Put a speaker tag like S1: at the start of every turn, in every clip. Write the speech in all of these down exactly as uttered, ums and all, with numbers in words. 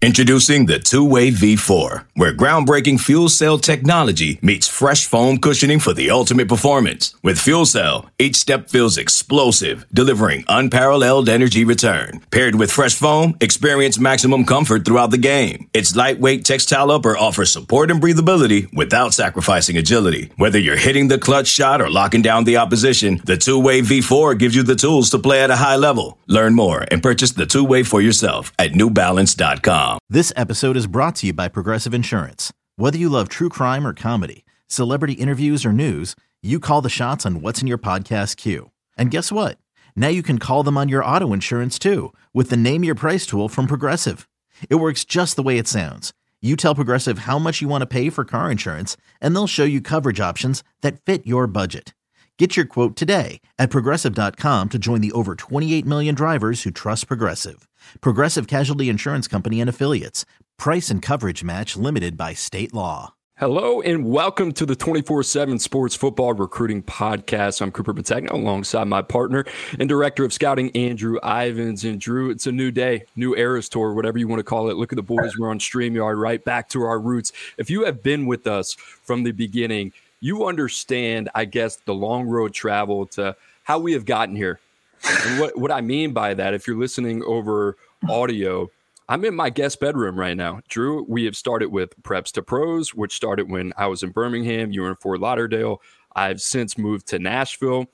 S1: Introducing the Two-Way V four, where groundbreaking fuel cell technology meets fresh foam cushioning for the ultimate performance. With Fuel Cell, each step feels explosive, delivering unparalleled energy return. Paired with fresh foam, experience maximum comfort throughout the game. Its lightweight textile upper offers support and breathability without sacrificing agility. Whether you're hitting the clutch shot or locking down the opposition, the Two-Way V four gives you the tools to play at a high level. Learn more and purchase the Two-Way for yourself at new balance dot com.
S2: This episode is brought to you by Progressive Insurance. Whether you love true crime or comedy, celebrity interviews or news, you call the shots on what's in your podcast queue. And guess what? Now you can call them on your auto insurance too with the Name Your Price tool from Progressive. It works just the way it sounds. You tell Progressive how much you want to pay for car insurance, and they'll show you coverage options that fit your budget. Get your quote today at Progressive dot com to join the over twenty-eight million drivers who trust Progressive. Progressive Casualty Insurance Company and Affiliates. Price and coverage match limited by state law.
S3: Hello and welcome to the twenty-four seven Sports Football Recruiting Podcast. I'm Cooper Pategno alongside my partner and Director of Scouting, Andrew Ivins. And Drew, it's a new day, new Eras Tour, whatever you want to call it. Look at the boys. We're on StreamYard, right back to our roots. If you have been with us from the beginning, you understand, I guess, the long road travel to how we have gotten here. And what, what I mean by that, if you're listening over audio, I'm in my guest bedroom right now. Drew, we have started with Preps to Pros, which started when I was in Birmingham. You were in Fort Lauderdale. I've since moved to Nashville,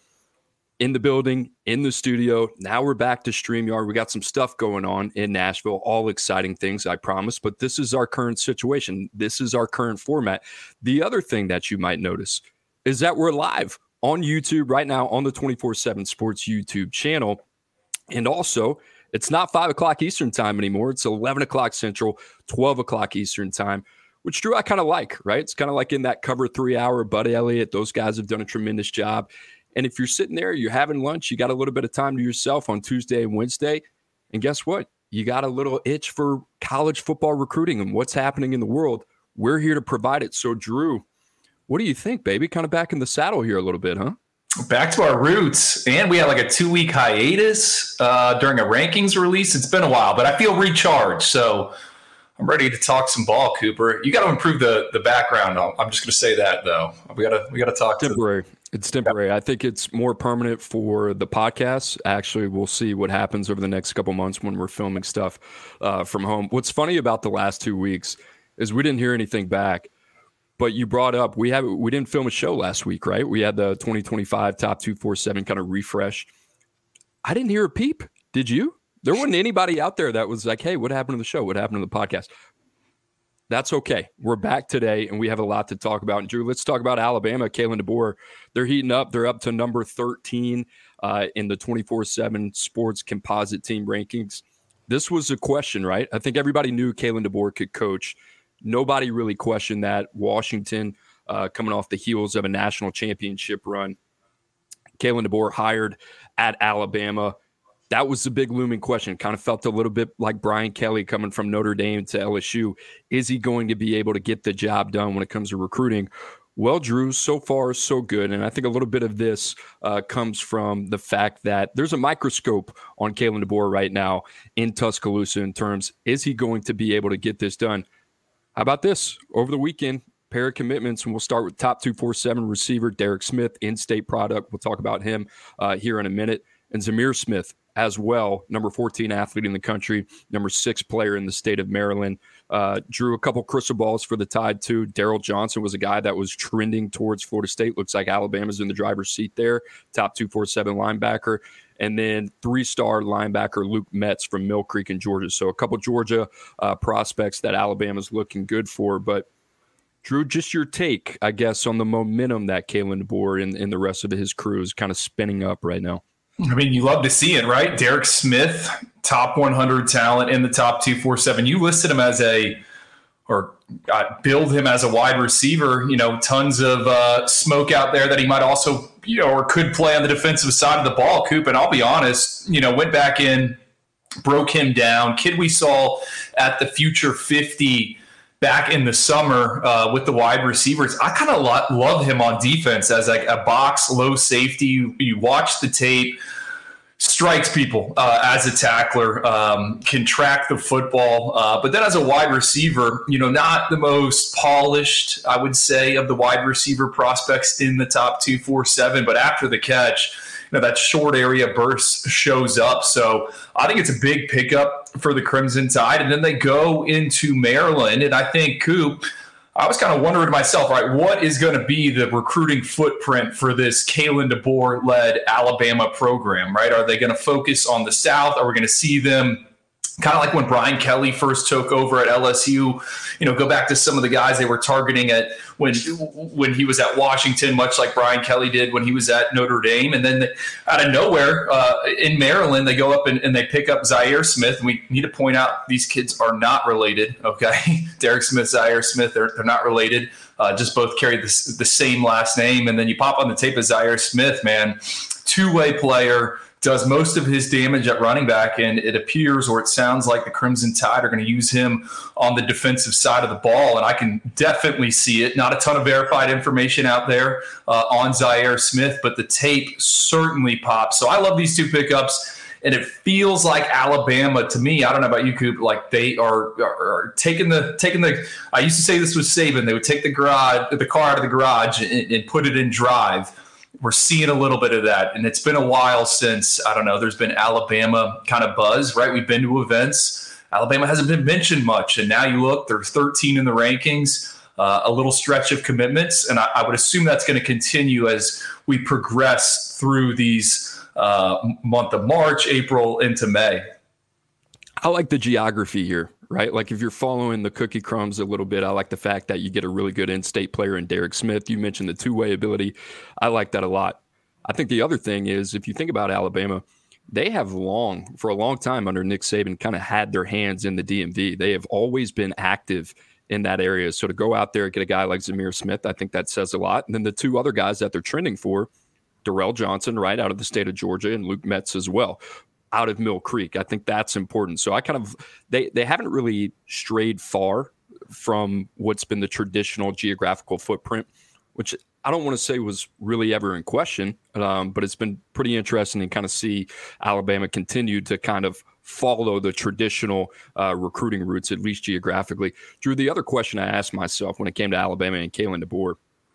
S3: in the building, in the studio. Now we're back to StreamYard. We got some stuff going on in Nashville, all exciting things, I promise. But this is our current situation. This is our current format. The other thing that you might notice is that we're live on YouTube right now on the twenty-four seven Sports YouTube channel. And also, it's not five o'clock Eastern time anymore. It's eleven o'clock Central, twelve o'clock Eastern time, which, Drew, I kind of like, right? It's kind of like in that cover three hour, Bud Elliott. Those guys have done a tremendous job. And if you're sitting there, you're having lunch, you got a little bit of time to yourself on Tuesday and Wednesday. And guess what? You got a little itch for college football recruiting and what's happening in the world. We're here to provide it. So, Drew, what do you think, baby? Kind of back in the saddle here a little bit, huh?
S4: Back to our roots. And we had like a two-week hiatus uh, during a rankings release. It's been a while, but I feel recharged. So I'm ready to talk some ball, Cooper. You got to improve the the background. I'm just going to say that, though. We got to we got to talk
S3: temporary. To It's temporary. I think it's more permanent for the podcast. Actually, we'll see what happens over the next couple months when we're filming stuff uh, from home. What's funny about the last two weeks is we didn't hear anything back. But you brought up we have we didn't film a show last week, right? We had the twenty twenty-five Top two forty-seven kind of refresh. I didn't hear a peep. Did you? There wasn't anybody out there that was like, hey, what happened to the show? What happened to the podcast? That's okay. We're back today, and we have a lot to talk about. And Drew, let's talk about Alabama. Kalen DeBoer, they're heating up. They're up to number thirteen uh, in the twenty-four seven Sports Composite Team rankings. This was a question, right? I think everybody knew Kalen DeBoer could coach. Nobody really questioned that. Washington uh, coming off the heels of a national championship run. Kalen DeBoer hired at Alabama. That was the big looming question. Kind of felt a little bit like Brian Kelly coming from Notre Dame to L S U. Is he going to be able to get the job done when it comes to recruiting? Well, Drew, so far, so good. And I think a little bit of this uh, comes from the fact that there's a microscope on Kalen DeBoer right now in Tuscaloosa in terms, is he going to be able to get this done? How about this? Over the weekend, pair of commitments, and we'll start with top two forty-seven receiver Derek Smith, in-state product. We'll talk about him uh, here in a minute. And Zamir Smith as well, number fourteen athlete in the country, number six player in the state of Maryland. Uh, drew a couple crystal balls for the Tide, too. Daryl Johnson was a guy that was trending towards Florida State. Looks like Alabama's in the driver's seat there. Top two forty-seven linebacker. And then three-star linebacker Luke Metz from Mill Creek in Georgia. So a couple Georgia uh, prospects that Alabama's looking good for. But, Drew, just your take, I guess, on the momentum that Kalen DeBoer and, and the rest of his crew is kind of spinning up right now.
S4: I mean, you love to see it, right? Derek Smith, top one hundred talent in the top two forty-seven. You listed him as a – or uh, build him as a wide receiver. You know, tons of uh, smoke out there that he might also – you know, or could play on the defensive side of the ball, Coop. And I'll be honest, you know, went back in, broke him down. Kid we saw at the Future fifty back in the summer uh, with the wide receivers. I kind of lo- love him on defense as like a box low safety. You, you watch the tape, strikes people uh, as a tackler, um, can track the football. Uh, but then as a wide receiver, you know, not the most polished, I would say, of the wide receiver prospects in the top two, four, seven. But after the catch, you know, that short area burst shows up. So I think it's a big pickup for the Crimson Tide. And then they go into Maryland. And I think, Coop, I was kind of wondering to myself, right, what is going to be the recruiting footprint for this Kalen DeBoer-led Alabama program, right? Are they going to focus on the South? Are we going to see them kind of like when Brian Kelly first took over at L S U, you know, go back to some of the guys they were targeting at when when he was at Washington, much like Brian Kelly did when he was at Notre Dame. And then out of nowhere uh, in Maryland, they go up and, and they pick up Zaire Smith. And we need to point out these kids are not related, okay? Derek Smith, Zaire Smith, they're, they're not related. Uh, just both carry the, the same last name. And then you pop on the tape of Zaire Smith, man, two-way player, does most of his damage at running back, and it appears or it sounds like the Crimson Tide are going to use him on the defensive side of the ball, and I can definitely see it. Not a ton of verified information out there uh, on Zaire Smith, but the tape certainly pops. So I love these two pickups, and it feels like Alabama to me. I don't know about you, Coop, like they are, are, are taking the taking the. I used to say this was Saban. They would take the garage, the car out of the garage, and, and put it in drive. We're seeing a little bit of that, and it's been a while since, I don't know, there's been Alabama kind of buzz, right? We've been to events. Alabama hasn't been mentioned much, and now you look, they're thirteen in the rankings, uh, a little stretch of commitments, and I, I would assume that's going to continue as we progress through these uh, month of March, April, into May.
S3: I like the geography here, right? Like if you're following the cookie crumbs a little bit, I like the fact that you get a really good in-state player in Derek Smith. You mentioned the two-way ability. I like that a lot. I think the other thing is, if you think about Alabama, they have long, for a long time under Nick Saban, kind of had their hands in the D M V. They have always been active in that area. So to go out there and get a guy like Zamir Smith, I think that says a lot. And then the two other guys that they're trending for, Darrell Johnson, right, out of the state of Georgia, and Luke Metz as well, out of Mill Creek. I think that's important. So I kind of, they they haven't really strayed far from what's been the traditional geographical footprint, which I don't want to say was really ever in question, um, but it's been pretty interesting to kind of see Alabama continue to kind of follow the traditional uh, recruiting routes, at least geographically. Drew, the other question I asked myself when it came to Alabama and Kalen DeBoer,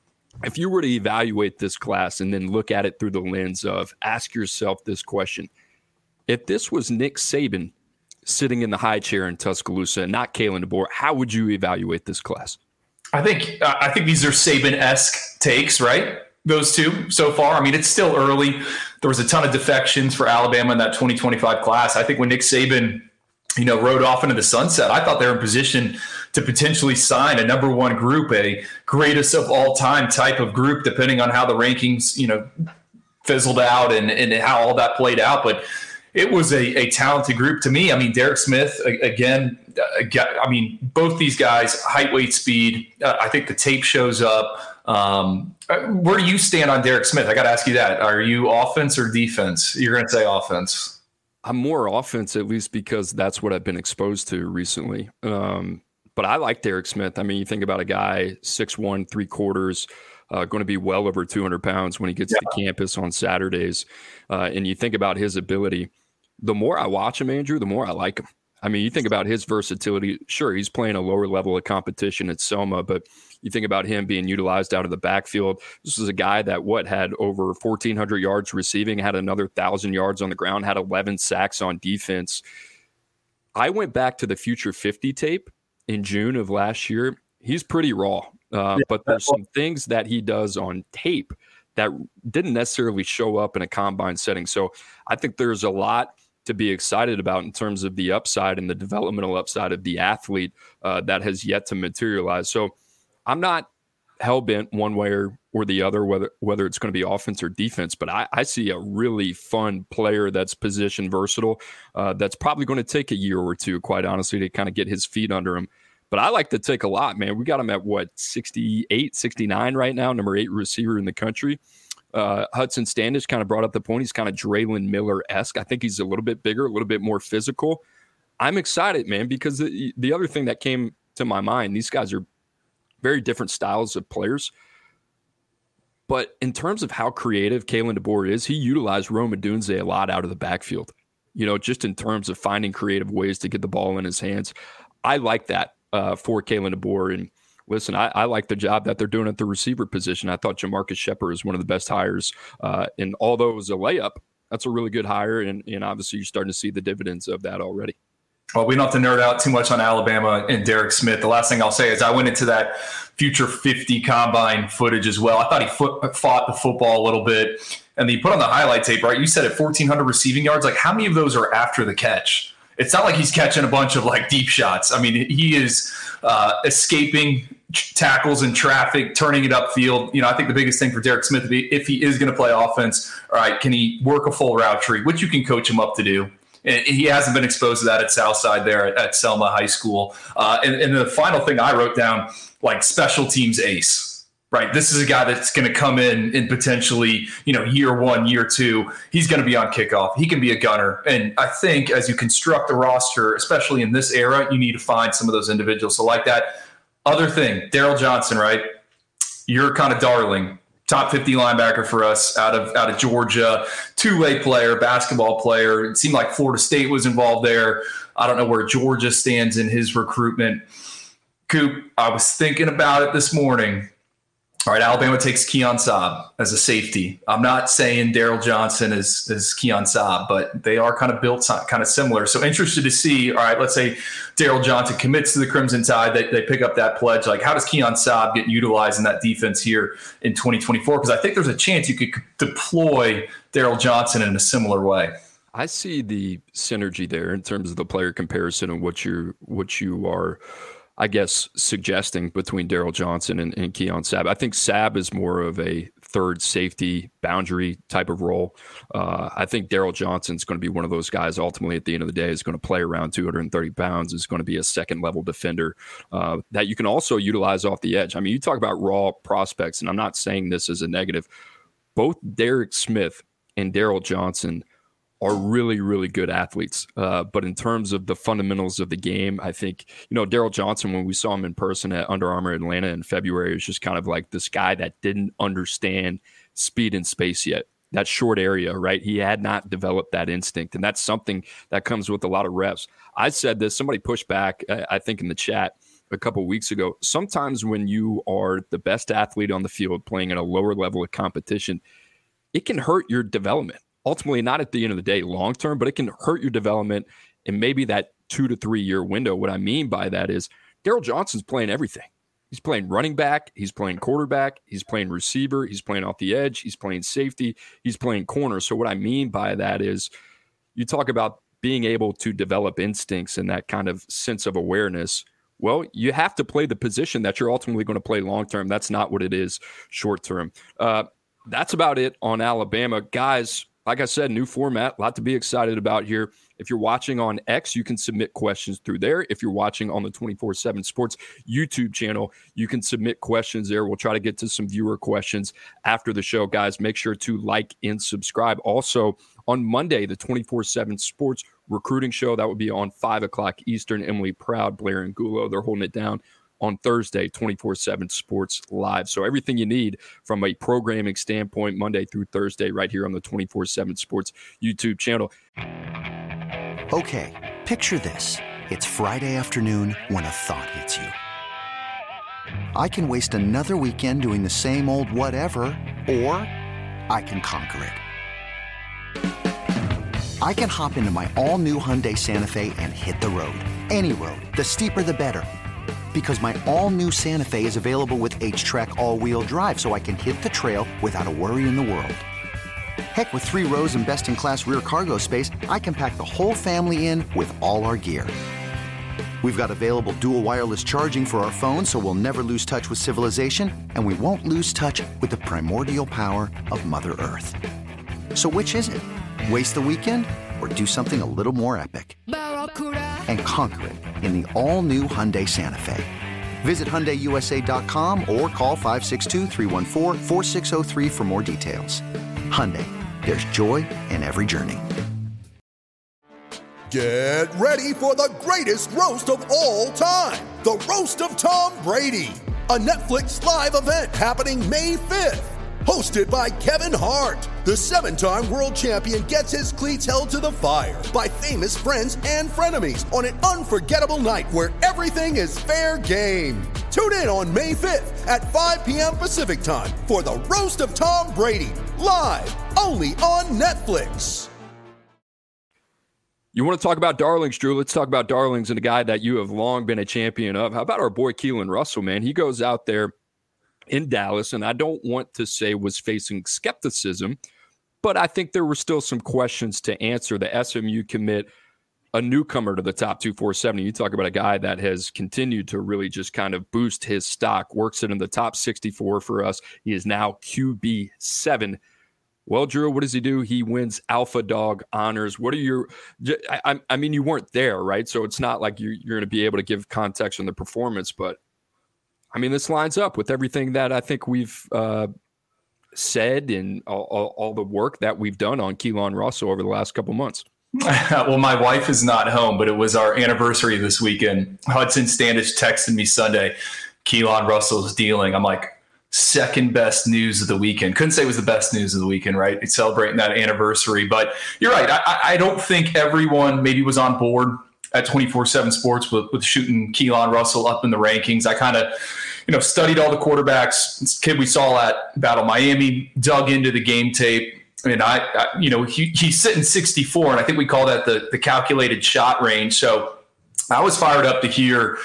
S3: if you were to evaluate this class and then look at it through the lens of ask yourself this question, if this was Nick Saban sitting in the high chair in Tuscaloosa and not Kalen DeBoer, how would you evaluate this class?
S4: I think uh, I think these are Saban-esque takes, right? Those two so far. I mean, it's still early. There was a ton of defections for Alabama in that twenty twenty-five class. I think when Nick Saban, you know, rode off into the sunset, I thought they were in position to potentially sign a number one group, a greatest of all time type of group, depending on how the rankings, you know, fizzled out and, and how all that played out. But it was a, a talented group to me. I mean, Derek Smith, again, I mean, both these guys, height, weight, speed. Uh, I think the tape shows up. Um, where do you stand on Derek Smith? I got to ask you that. Are you offense or defense? You're going to say offense.
S3: I'm more offense, at least because that's what I've been exposed to recently. Um, but I like Derek Smith. I mean, you think about a guy, six one, three quarters, uh, going to be well over two hundred pounds when he gets yeah. to campus on Saturdays. Uh, and you think about his ability. The more I watch him, Andrew, the more I like him. I mean, you think about his versatility. Sure, he's playing a lower level of competition at Selma, but you think about him being utilized out of the backfield. This is a guy that, what, had over fourteen hundred yards receiving, had another one thousand yards on the ground, had eleven sacks on defense. I went back to the Future fifty tape in June of last year. He's pretty raw, uh, yeah, but there's some things that he does on tape that didn't necessarily show up in a combine setting. So I think there's a lot to be excited about in terms of the upside and the developmental upside of the athlete uh, that has yet to materialize. So I'm not hell-bent one way or, or the other, whether whether it's going to be offense or defense, but I, I see a really fun player that's position versatile, uh, that's probably going to take a year or two, quite honestly, to kind of get his feet under him. But I like to take a lot, man. We got him at, what, sixty-eight, sixty-nine right now, number eight receiver in the country. Uh, Hudson Standish kind of brought up the point. He's kind of Draylon Miller-esque. I think he's a little bit bigger, a little bit more physical. I'm excited, man, because the, the other thing that came to my mind, these guys are very different styles of players. But in terms of how creative Kalen DeBoer is, he utilized Rome Odunze a lot out of the backfield, you know, just in terms of finding creative ways to get the ball in his hands. I like that uh, for Kalen DeBoer. And listen, I, I like the job that they're doing at the receiver position. I thought Jamarcus Shepard is one of the best hires. Uh, and although it was a layup, that's a really good hire. And, and obviously you're starting to see the dividends of that already.
S4: Well, we don't have to nerd out too much on Alabama and Derek Smith. The last thing I'll say is I went into that Future fifty combine footage as well. I thought he foot, fought the football a little bit. And he put on the highlight tape, right? You said at fourteen hundred receiving yards. Like, how many of those are after the catch? It's not like he's catching a bunch of, like, deep shots. I mean, he is uh, escaping tackles in traffic, turning it upfield. You know, I think the biggest thing for Derek Smith, if he is going to play offense, all right, can he work a full route tree, which you can coach him up to do. And he hasn't been exposed to that at Southside there at, at Selma High School. Uh, and, and the final thing I wrote down, like special teams ace, right? This is a guy that's going to come in and potentially, you know, year one, year two, he's going to be on kickoff. He can be a gunner. And I think as you construct the roster, especially in this era, you need to find some of those individuals. So like that other thing, Daryl Johnson, right? You're kind of darling. Top fifty linebacker for us out of out of Georgia, two-way player, basketball player. It seemed like Florida State was involved there. I don't know where Georgia stands in his recruitment. Coop, I was thinking about it this morning. All right, Alabama takes Keon Saab as a safety. I'm not saying Daryl Johnson is, is Keon Saab, but they are kind of built kind of similar. So interested to see, all right, let's say Daryl Johnson commits to the Crimson Tide. They, they pick up that pledge. Like, how does Keon Saab get utilized in that defense here in twenty twenty-four? Because I think there's a chance you could deploy Daryl Johnson in a similar way.
S3: I see the synergy there in terms of the player comparison and what you what you are – I guess, suggesting between Daryl Johnson and, and Keon Sabb. I think Sabb is more of a third safety boundary type of role. Uh, I think Daryl Johnson's going to be one of those guys ultimately at the end of the day is going to play around two hundred thirty pounds, is going to be a second level defender uh, that you can also utilize off the edge. I mean, you talk about raw prospects, and I'm not saying this as a negative. Both Derek Smith and Daryl Johnson are really, really good athletes. Uh, but in terms of the fundamentals of the game, I think, you know, Daryl Johnson, when we saw him in person at Under Armour Atlanta in February, was just kind of like this guy that didn't understand speed and space yet. That short area, right? He had not developed that instinct. And that's something that comes with a lot of reps. I said this, somebody pushed back, I think in the chat a couple of weeks ago. Sometimes when you are the best athlete on the field playing at a lower level of competition, it can hurt your development. Ultimately, not at the end of the day long term, but it can hurt your development in maybe that two to three year window. What I mean by that is Daryl Johnson's playing everything. He's playing running back. He's playing quarterback. He's playing receiver. He's playing off the edge. He's playing safety. He's playing corner. So what I mean by that is you talk about being able to develop instincts and that kind of sense of awareness. Well, you have to play the position that you're ultimately going to play long term. That's not what it is short term. Uh, that's about it on Alabama. Guys, like I said, new format, a lot to be excited about here. If you're watching on X, you can submit questions through there. If you're watching on the twenty-four seven Sports YouTube channel, you can submit questions there. We'll try to get to some viewer questions after the show. Guys, make sure to like and subscribe. Also, on Monday, the twenty-four seven Sports Recruiting Show, that would be on five o'clock Eastern. Emily Proud, Blair and Gulo, they're holding it down. On Thursday, twenty-four seven Sports Live. So everything you need from a programming standpoint, Monday through Thursday, right here on the twenty-four seven Sports YouTube channel.
S5: Okay, picture this. It's Friday afternoon when a thought hits you. I can waste another weekend doing the same old whatever, or I can conquer it. I can hop into my all-new Hyundai Santa Fe and hit the road. Any road. The steeper, the better. Because my all-new Santa Fe is available with H-Track all-wheel drive, so I can hit the trail without a worry in the world. Heck, with three rows and best-in-class rear cargo space, I can pack the whole family in with all our gear. We've got available dual wireless charging for our phones, so we'll never lose touch with civilization, and we won't lose touch with the primordial power of Mother Earth. So which is it? Waste the weekend or do something a little more epic and conquer it in the all-new Hyundai Santa Fe. Visit Hyundai U S A dot com or call five six two, three one four, four six zero three for more details. Hyundai, there's joy in every journey.
S6: Get ready for the greatest roast of all time, the Roast of Tom Brady, a Netflix live event happening May fifth. Hosted by Kevin Hart, the seven-time world champion gets his cleats held to the fire by famous friends and frenemies on an unforgettable night where everything is fair game. Tune in on May fifth at five p.m. Pacific time for the Roast of Tom Brady, live only on Netflix.
S3: You want to talk about darlings, Drew? Let's talk about darlings and a guy that you have long been a champion of. How about our boy Keelan Russell, man? He goes out there in Dallas, and I don't want to say was facing skepticism, but I think there were still some questions to answer. The S M U commit, a newcomer to the top two forty-seven. You talk about a guy that has continued to really just kind of boost his stock, works it in the top sixty-four for us. He is now Q B seven. Well, Drew, what does he do? He wins Alpha Dog honors. What are your – I, I mean, you weren't there, right? So it's not like you're, you're going to be able to give context on the performance, but, I mean, this lines up with everything that I think we've uh, said and all, all, all the work that we've done on Keelan Russell over the last couple months.
S4: Well, my wife is not home, but it was our anniversary this weekend. Hudson Standish texted me Sunday, Keelan Russell's dealing. I'm like, second best news of the weekend. Couldn't say it was the best news of the weekend, right? It's celebrating that anniversary. But you're right. I, I don't think everyone maybe was on board at twenty-four seven Sports with, with shooting Keelan Russell up in the rankings. I kind of, you know, studied all the quarterbacks. This kid we saw at Battle Miami, dug into the game tape. And I, I you know, he, he's sitting sixty-four, and I think we call that the, the calculated shot range. So I was fired up to hear,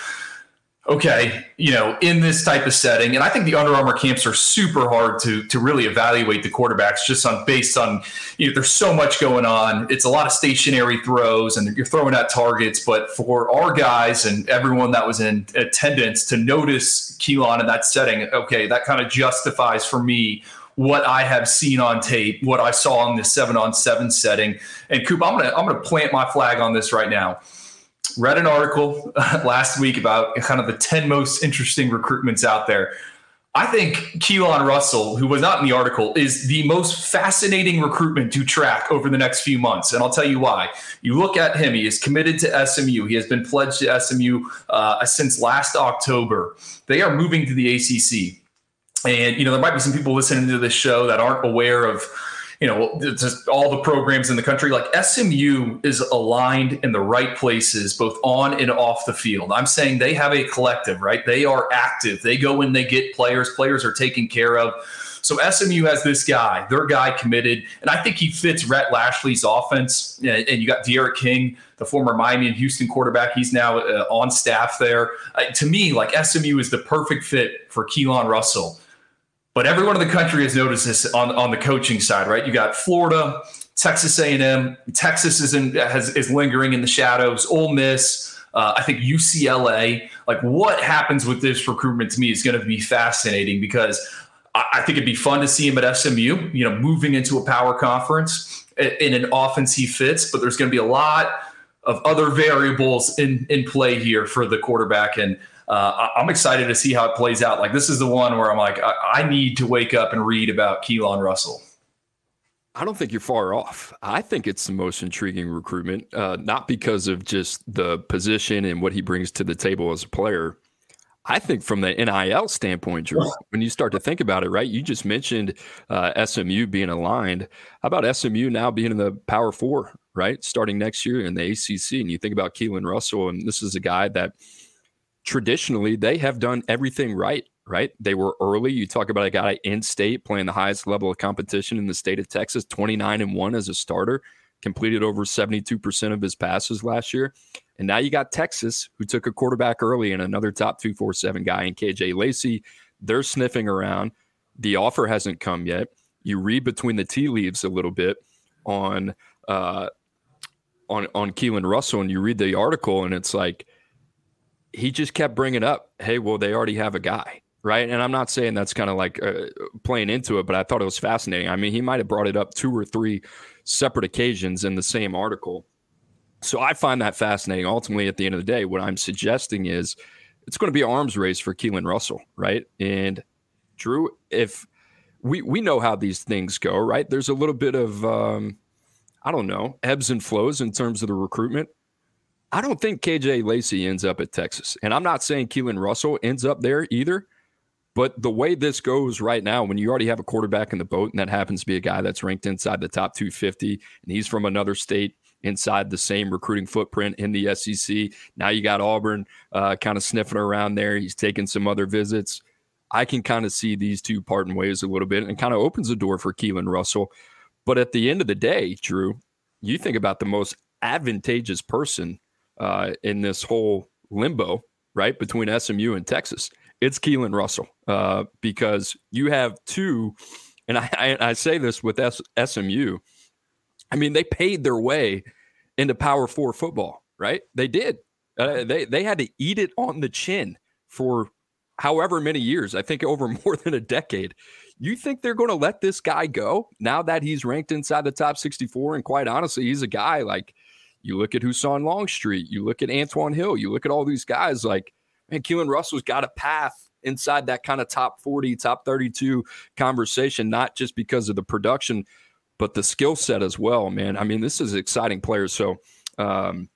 S4: okay, you know, in this type of setting, and I think the Under Armour camps are super hard to to really evaluate the quarterbacks just on based on, you know, there's so much going on. It's a lot of stationary throws, and you're throwing at targets. But for our guys and everyone that was in attendance to notice Keelan in that setting, okay, that kind of justifies for me what I have seen on tape, what I saw in the seven on seven setting. And Coop, I'm gonna I'm gonna plant my flag on this right now. Read an article last week about kind of the ten most interesting recruitments out there. I think Keelan Russell, who was not in the article, is the most fascinating recruitment to track over the next few months. And I'll tell you why. You look at him, he is committed to S M U. He has been pledged to S M U uh, since last October. They are moving to the A C C. And, you know, there might be some people listening to this show that aren't aware of, you know, just all the programs in the country. Like S M U is aligned in the right places, both on and off the field. I'm saying they have a collective, right? They are active. They go in, they get players. Players are taken care of. So S M U has this guy, their guy committed, and I think he fits Rhett Lashley's offense. And you got D'Eriq King, the former Miami and Houston quarterback. He's now uh, on staff there. Uh, to me, like S M U is the perfect fit for Keelan Russell. But everyone in the country has noticed this on, on the coaching side, right? You got Florida, Texas A and M. Texas is in, has, is lingering in the shadows. Ole Miss, uh, I think U C L A. Like, what happens with this recruitment to me is going to be fascinating, because I, I think it'd be fun to see him at S M U, you know, moving into a power conference in an offense he fits. But there's going to be a lot of other variables in, in play here for the quarterback. And Uh, I'm excited to see how it plays out. Like, this is the one where I'm like, I, I need to wake up and read about Keelan Russell.
S3: I don't think you're far off. I think it's the most intriguing recruitment, uh, not because of just the position and what he brings to the table as a player. I think from the N I L standpoint, Drew, when you start to think about it, right, you just mentioned uh, S M U being aligned. How about S M U now being in the Power Four, right, starting next year in the A C C? And you think about Keelan Russell, and this is a guy that traditionally they have done everything right, right? They were early. You talk about a guy in state playing the highest level of competition in the state of Texas, twenty-nine and one as a starter, completed over seventy-two percent of his passes last year. And now you got Texas, who took a quarterback early and another top two forty-seven guy in K J Lacey. They're sniffing around. The offer hasn't come yet. You read between the tea leaves a little bit on uh, on on Keelan Russell, and you read the article, and it's like, he just kept bringing up, hey, well, they already have a guy, right? And I'm not saying that's kind of like uh, playing into it, but I thought it was fascinating. I mean, he might have brought it up two or three separate occasions in the same article. So I find that fascinating. Ultimately, at the end of the day, what I'm suggesting is it's going to be an arms race for Keelan Russell, right? And Drew, if we, we know how these things go, right? There's a little bit of, um, I don't know, ebbs and flows in terms of the recruitment. I don't think K J Lacey ends up at Texas. And I'm not saying Keelan Russell ends up there either, But the way this goes right now, when you already have a quarterback in the boat, and that happens to be a guy that's ranked inside the top two fifty, and he's from another state inside the same recruiting footprint in the S E C. Now you got Auburn uh, kind of sniffing around there. He's taking some other visits. I can kind of see these two parting ways a little bit, and kind of opens the door for Keelan Russell. But at the end of the day, Drew, you think about the most advantageous person uh, in this whole limbo, right, between S M U and Texas. It's Keelan Russell uh, because you have two, and I, I, I say this with S- SMU, I mean, they paid their way into Power Four football, right? They did. Uh, they they had to eat it on the chin for however many years, I think over more than a decade. You think they're going to let this guy go now that he's ranked inside the top sixty-four? And quite honestly, he's a guy like, you look at Husan Longstreet, you look at Antoine Hill, you look at all these guys like, man, Keelan Russell's got a path inside that kind of top forty, top thirty-two conversation, not just because of the production, but the skill set as well, man. I mean, this is exciting players. So um,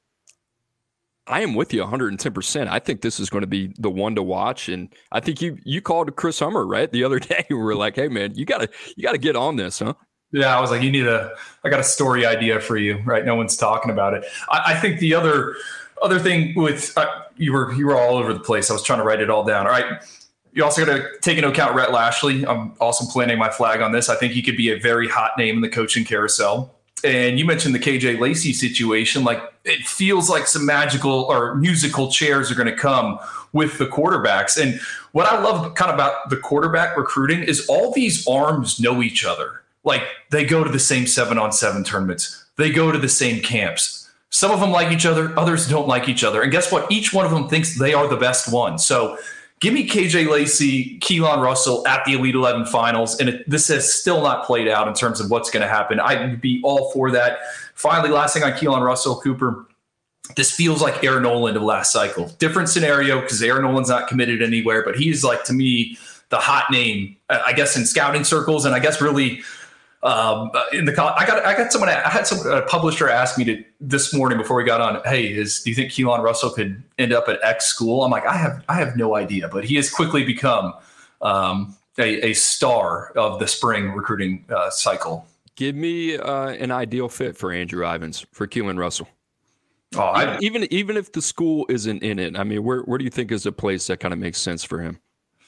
S3: I am with you one hundred ten percent. I think this is going to be the one to watch. And I think you you called Chris Hummer, right, the other day. We were like, hey, man, you got to you got to get on this, huh?
S4: Yeah, I was like, you need a – I got a story idea for you, right? No one's talking about it. I, I think the other – Other thing with uh, you were you were all over the place. I was trying to write it all down. All right. You also got to take into account Rhett Lashley. I'm also planting my flag on this. I think he could be a very hot name in the coaching carousel. And you mentioned the K J Lacey situation. Like, it feels like some magical or musical chairs are going to come with the quarterbacks. And what I love kind of about the quarterback recruiting is all these arms know each other. Like, they go to the same seven on seven tournaments. They go to the same camps. Some of them like each other, others don't like each other. And guess what? Each one of them thinks they are the best one. So give me K J Lacey, Keelan Russell at the Elite eleven finals. And it, this has still not played out in terms of what's going to happen. I'd be all for that. Finally, last thing on Keelan Russell, Cooper, this feels like Aaron Noland of last cycle. Different scenario because Aaron Noland's not committed anywhere, but he's like, to me, the hot name, I guess, in scouting circles. And I guess really – Um, in the I got I got someone I had some a publisher ask me to this morning before we got on. Hey, is do you think Keelan Russell could end up at X school? I'm like, I have I have no idea, but he has quickly become um, a, a star of the spring recruiting uh, cycle.
S3: Give me uh, an ideal fit for Andrew Ivins for Keelan Russell.
S4: Oh, I,
S3: even even if the school isn't in it, I mean, where where do you think is a place that kind of makes sense for him?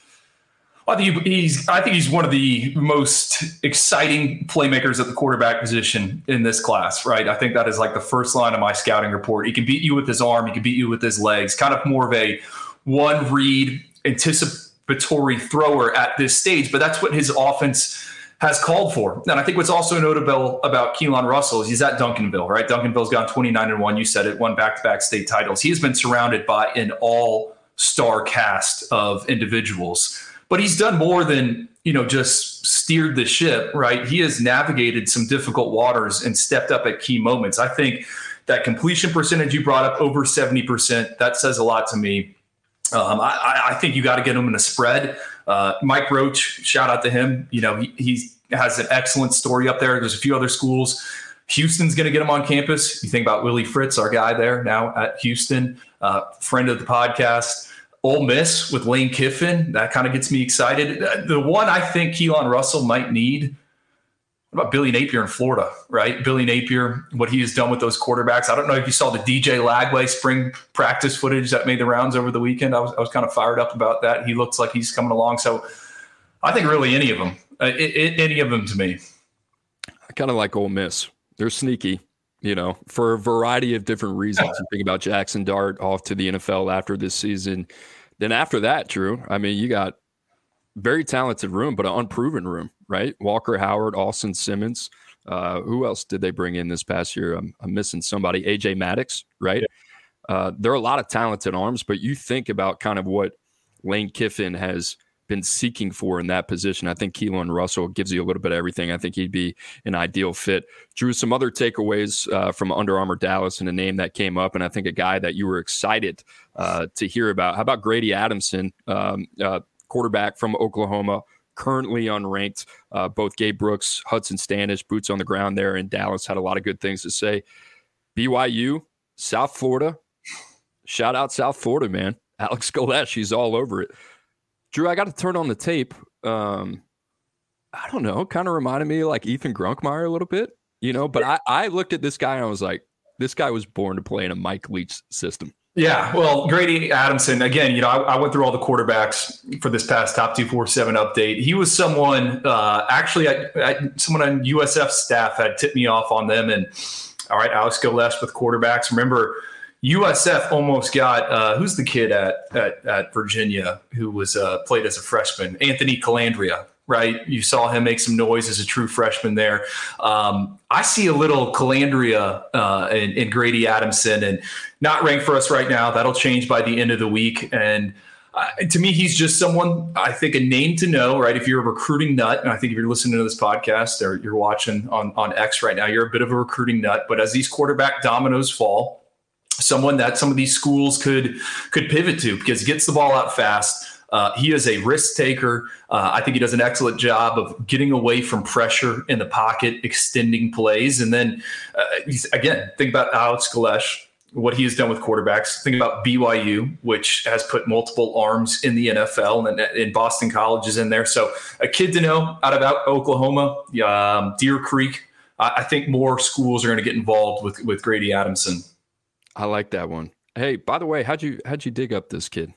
S4: I think he's. I think he's one of the most exciting playmakers at the quarterback position in this class. Right. I think that is like the first line of my scouting report. He can beat you with his arm. He can beat you with his legs. Kind of more of a one read anticipatory thrower at this stage. But that's what his offense has called for. And I think what's also notable about Keelan Russell is he's at Duncanville. Right. Duncanville's gone twenty-nine and one. You said it. Won back-to-back state titles. He has been surrounded by an all-star cast of individuals. But he's done more than, you know, just steered the ship, right? He has navigated some difficult waters and stepped up at key moments. I think that completion percentage you brought up, over seventy percent, that says a lot to me. Um, I, I think you got to get him in a spread. Uh, Mike Roach, shout out to him. You know, he he's, has an excellent story up there. There's a few other schools. Houston's going to get him on campus. You think about Willie Fritz, our guy there now at Houston, uh, friend of the podcast. Ole Miss with Lane Kiffin, that kind of gets me excited. The one I think Keelan Russell might need, what about Billy Napier in Florida, right? Billy Napier, what he has done with those quarterbacks. I don't know if you saw the D J Lagway spring practice footage that made the rounds over the weekend. I was I was kind of fired up about that. He looks like he's coming along. So I think really any of them, uh, it, it, any of them to me.
S3: I kind of like Ole Miss. They're sneaky, you know, for a variety of different reasons. You think about Jackson Dart off to the N F L after this season. Then after that, Drew, I mean, you got very talented room, but an unproven room, right? Walker Howard, Austin Simmons. Uh, who else did they bring in this past year? I'm, I'm missing somebody. A J Maddox, right? Yeah. Uh, there are a lot of talented arms, but you think about kind of what Lane Kiffin has been seeking for in that position. I think Keelan Russell gives you a little bit of everything. I think he'd be an ideal fit. Drew, some other takeaways uh, from Under Armour Dallas and a name that came up, and I think a guy that you were excited uh, to hear about. How about Grady Adamson, um, uh, quarterback from Oklahoma, currently unranked? Uh, both Gabe Brooks, Hudson Standish, boots on the ground there in Dallas, had a lot of good things to say. B Y U, South Florida. Shout out South Florida, man. Alex Galesh, he's all over it. Drew, I got to turn on the tape. Um, I don't know, kind of reminded me of like Ethan Grunkmeyer a little bit, you know, but I, I looked at this guy and I was like, this guy was born to play in a Mike Leach system.
S4: Yeah, well, Grady Adamson, again, you know, I, I went through all the quarterbacks for this past Top two forty-seven update. He was someone, uh, actually, I, I, someone on U S F staff had tipped me off on them. And all right, Alex Golesh with quarterbacks. Remember, U S F almost got, uh, who's the kid at at, at Virginia who was uh, played as a freshman? Anthony Calandria. Right. You saw him make some noise as a true freshman there. Um, I see a little Calandria uh, in, in Grady Adamson, and not ranked for us right now. That'll change by the end of the week. And uh, to me, he's just someone, I think, a name to know, right? If you're a recruiting nut, and I think if you're listening to this podcast or you're watching on, on X right now, you're a bit of a recruiting nut. But as these quarterback dominoes fall, someone that some of these schools could could pivot to because he gets the ball out fast. Uh, he is a risk taker. Uh, I think he does an excellent job of getting away from pressure in the pocket, extending plays. And then, uh, he's, again, think about Alex Golesh, what he has done with quarterbacks. Think about B Y U, which has put multiple arms in the N F L, and in Boston College is in there. So a kid to know out of Oklahoma, um, Deer Creek. I, I think more schools are going to get involved with, with Grady Adamson.
S3: I like that one. Hey, by the way, how'd you how'd you dig up this kid?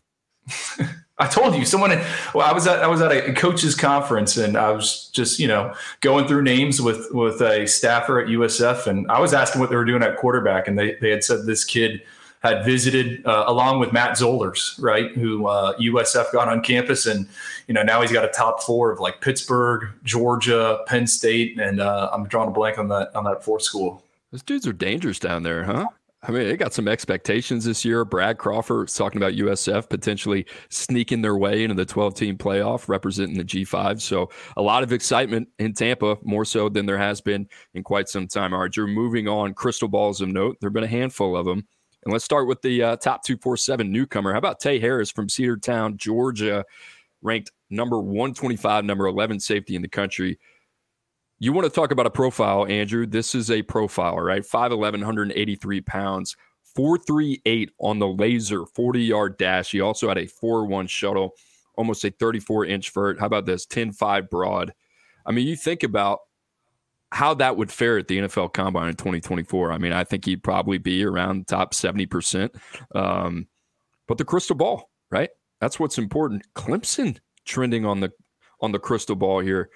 S4: I told you someone. Well, I was at I was at a coaches conference, and I was just you know going through names with with a staffer at U S F, and I was asking what they were doing at quarterback, and they they had said this kid had visited uh, along with Matt Zollers, right, who uh, U S F got on campus, and you know now he's got a top four of like Pittsburgh, Georgia, Penn State, and uh, I'm drawing a blank on that on that fourth school.
S3: Those dudes are dangerous down there, huh? I mean, they got some expectations this year. Brad Crawford talking about U S F potentially sneaking their way into the twelve-team playoff, representing the G five. So a lot of excitement in Tampa, more so than there has been in quite some time. All right, Drew, moving on, crystal balls of note. There have been a handful of them. And let's start with the uh, top two forty-seven newcomer. How about Tay Harris from Cedartown, Georgia, ranked number one twenty-five, number eleven safety in the country. You want to talk about a profile, Andrew. This is a profile, right? five eleven, one eighty-three pounds, four three eight on the laser forty-yard dash. He also had a four one shuttle, almost a thirty-four inch vert. How about this? ten five broad. I mean, you think about how that would fare at the N F L Combine in twenty twenty-four. I mean, I think he'd probably be around top seventy percent. Um, but the crystal ball, right? That's what's important. Clemson trending on the on the crystal ball here.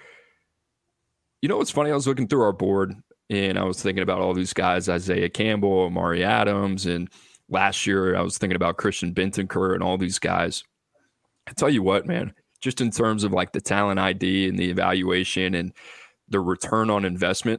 S3: You know what's funny? I was looking through our board, and I was thinking about all these guys, Isaiah Campbell, Amari Adams, and last year I was thinking about Christian Bentancur and all these guys. I tell you what, man, just in terms of like the talent I D and the evaluation and the return on investment,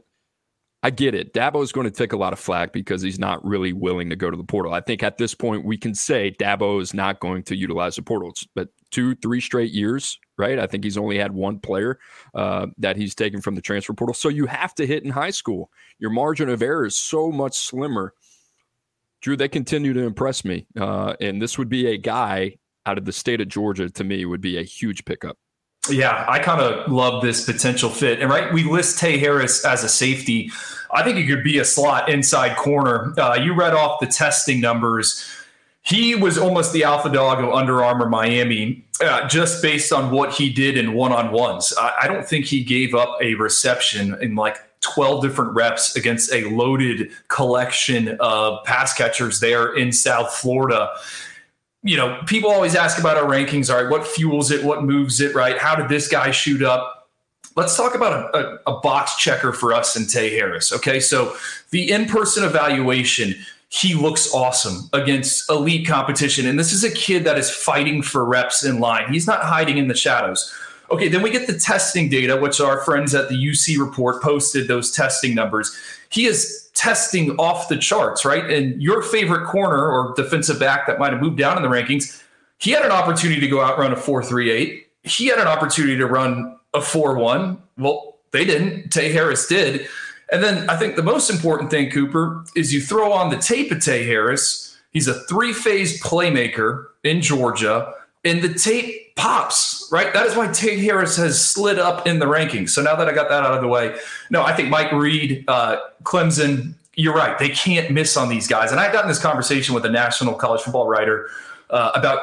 S3: I get it. Dabo is going to take a lot of flack because he's not really willing to go to the portal. I think at this point we can say Dabo is not going to utilize the portal. But two, three straight years, right? I think he's only had one player uh, that he's taken from the transfer portal. So you have to hit in high school. Your margin of error is so much slimmer. Drew, they continue to impress me. Uh, and this would be a guy out of the state of Georgia, to me, would be a huge pickup.
S4: Yeah, I kind of love this potential fit. And right, we list Tay Harris as a safety. I think he could be a slot inside corner. Uh, you read off the testing numbers. He was almost the alpha dog of Under Armour Miami, uh, just based on what he did in one-on-ones. I, I don't think he gave up a reception in like twelve different reps against a loaded collection of pass catchers there in South Florida. You know, people always ask about our rankings. All right, what fuels it? What moves it, right? How did this guy shoot up? Let's talk about a, a, a box checker for us and Tay Harris, okay? So the in-person evaluation, he looks awesome against elite competition. And this is a kid that is fighting for reps in line. He's not hiding in the shadows. Okay, then we get the testing data, which our friends at the U C Report posted those testing numbers. He is testing off the charts, right? And your favorite corner or defensive back that might have moved down in the rankings, he had an opportunity to go out and run a four three eight. He had an opportunity to run a four one. Well, they didn't. Tay Harris did. And then I think the most important thing, Cooper, is you throw on the tape of Tay Harris. He's a three-phase playmaker in Georgia, and the tape pops, right? That is why Tay Harris has slid up in the rankings. So now that I got that out of the way, no, I think Mike Reed, uh, Clemson, you're right. They can't miss on these guys. And I got in this conversation with a national college football writer uh, about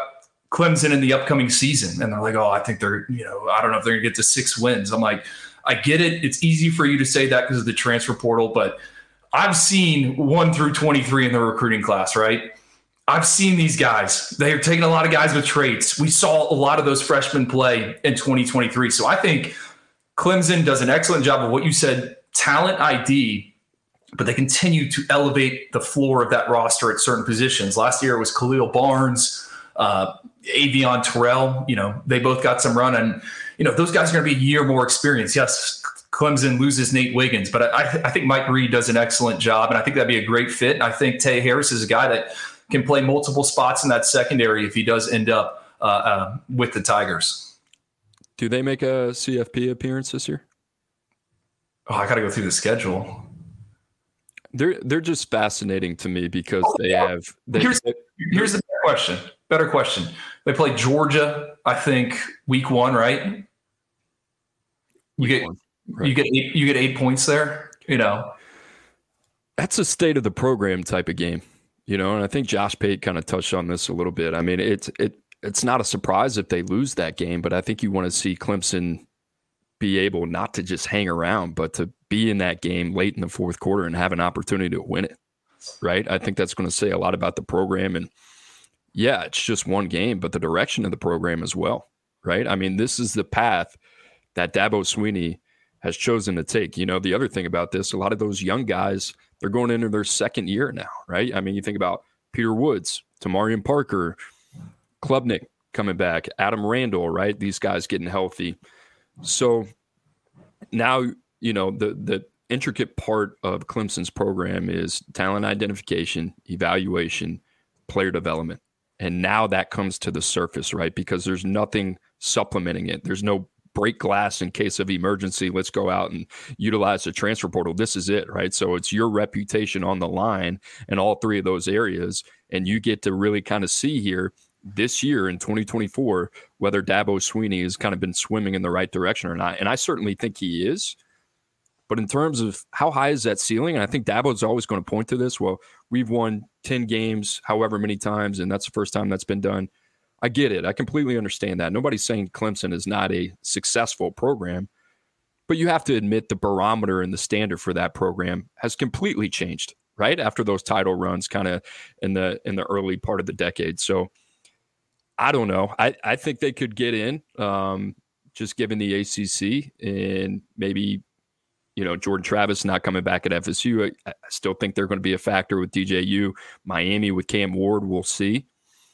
S4: Clemson in the upcoming season. And they're like, oh, I think they're, you know, I don't know if they're going to get to six wins. I'm like, I get it. It's easy for you to say that because of the transfer portal, but I've seen one through twenty-three in the recruiting class, right? I've seen these guys. They are taking a lot of guys with traits. We saw a lot of those freshmen play in twenty twenty-three. So I think Clemson does an excellent job of what you said, talent I D, but they continue to elevate the floor of that roster at certain positions. Last year it was Khalil Barnes, uh, Avion Terrell. You know, they both got some run, and you know those guys are going to be a year more experience. Yes, Clemson loses Nate Wiggins, but I, I think Mike Reed does an excellent job, and I think that'd be a great fit. And I think Tay Harris is a guy that can play multiple spots in that secondary if he does end up uh, uh, with the Tigers.
S3: Do they make a C F P appearance this year?
S4: Oh, I got to go through the schedule.
S3: They're they're just fascinating to me because oh, they yeah. have. They,
S4: here's
S3: they,
S4: here's the better question. Better question. They play Georgia, I think, week one, right? You get one, right. you get eight, you get eight points there. You know,
S3: that's a state of the program type of game. You know, and I think Josh Pate kind of touched on this a little bit. I mean, it's it it's not a surprise if they lose that game, but I think you want to see Clemson be able not to just hang around, but to be in that game late in the fourth quarter and have an opportunity to win it, right? I think that's going to say a lot about the program. And yeah, it's just one game, but the direction of the program as well, right? I mean, this is the path that Dabo Swinney has chosen to take. You know, the other thing about this, a lot of those young guys, they're going into their second year now, right? I mean, you think about Peter Woods, Tamarian Parker, Klubnik coming back, Adam Randall, right? These guys getting healthy. So now, you know, the the intricate part of Clemson's program is talent identification, evaluation, player development. And now that comes to the surface, right? Because there's nothing supplementing it. There's no break glass in case of emergency. Let's go out and utilize the transfer portal. This is it, right? So it's your reputation on the line in all three of those areas. And you get to really kind of see here this year in twenty twenty-four, whether Dabo Swinney has kind of been swimming in the right direction or not. And I certainly think he is. But in terms of how high is that ceiling, and I think Dabo's always going to point to this, well, we've won ten games, however many times, and that's the first time that's been done. I get it. I completely understand that. Nobody's saying Clemson is not a successful program, but you have to admit the barometer and the standard for that program has completely changed, right? After those title runs kind of in the in the early part of the decade. So I don't know. I, I think they could get in um, just given the A C C and maybe, you know, Jordan Travis not coming back at F S U. I, I still think they're going to be a factor with D J U. Miami with Cam Ward, we'll see.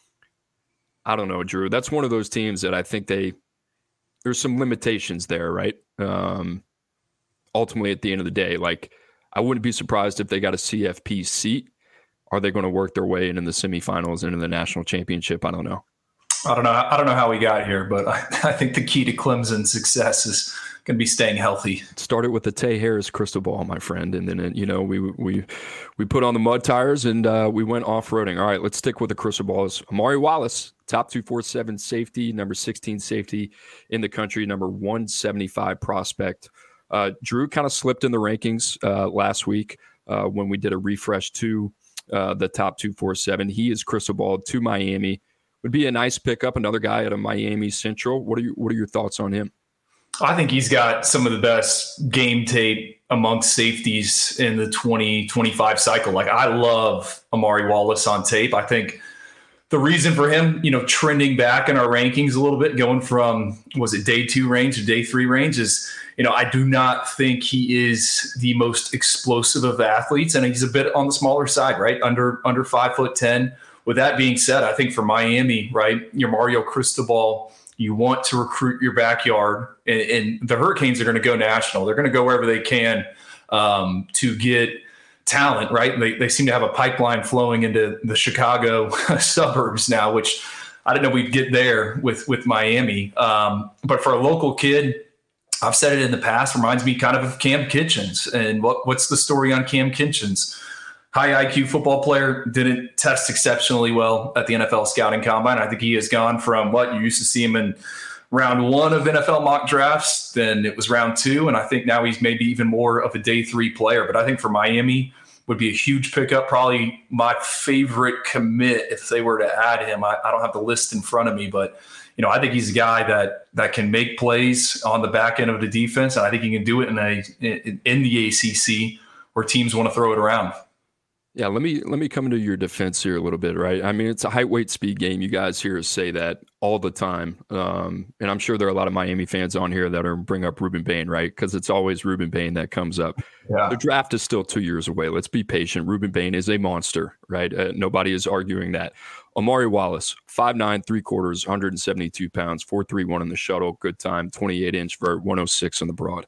S3: I don't know, Drew. That's one of those teams that I think they there's some limitations there, right? Um, ultimately, at the end of the day, like I wouldn't be surprised if they got a C F P seat. Are they going to work their way into the semifinals, into the national championship? I don't know.
S4: I don't know. I don't know how we got here, but I, I think the key to Clemson's success is going to be staying healthy.
S3: Started with the Tay Harris crystal ball, my friend, and then you know we we we put on the mud tires and uh, we went off roading. All right, let's stick with the crystal balls. Amari Wallace, top two forty-seven safety, number sixteen safety in the country, number one seventy-five prospect. Uh, Drew kind of slipped in the rankings uh, last week uh, when we did a refresh to uh, the top two forty-seven. He is crystal balled to Miami. Would be a nice pickup. Another guy at a Miami Central. What are you, what are your thoughts on him?
S4: I think he's got some of the best game tape amongst safeties in the twenty twenty-five cycle. Like I love Amari Wallace on tape. I think the reason for him, you know, trending back in our rankings a little bit, going from, was it day two range to day three range is, you know, I do not think he is the most explosive of athletes. And he's a bit on the smaller side, right? Under, under five foot ten. With that being said, I think for Miami, right, your Mario Cristobal, you want to recruit your backyard, and, and the Hurricanes are going to go national. They're going to go wherever they can um, to get talent, right? They, they seem to have a pipeline flowing into the Chicago suburbs now, which I didn't know we'd get there with, with Miami. Um, but for a local kid, I've said it in the past, reminds me kind of of Cam Kitchens. And what what's the story on Cam Kitchens? High I Q football player, didn't test exceptionally well at the N F L scouting combine. I think he has gone from what you used to see him in round one of N F L mock drafts, then it was round two. And I think now he's maybe even more of a day three player. But I think for Miami, would be a huge pickup. Probably my favorite commit if they were to add him. I, I don't have the list in front of me, but you know, I think he's a guy that that can make plays on the back end of the defense, and I think he can do it in a in, in the A C C where teams want to throw it around.
S3: Yeah, let me let me come into your defense here a little bit, right? I mean, it's a height, weight, speed game. You guys hear us say that all the time, um, and I'm sure there are a lot of Miami fans on here that are bring up Ruben Bain, right? Because it's always Ruben Bain that comes up.
S4: Yeah.
S3: The draft is still two years away. Let's be patient. Ruben Bain is a monster, right? Uh, nobody is arguing that. Amari Wallace, five nine, three quarters, one hundred seventy-two pounds, four three one in the shuttle, good time, twenty-eight inch vert, one oh six on the broad.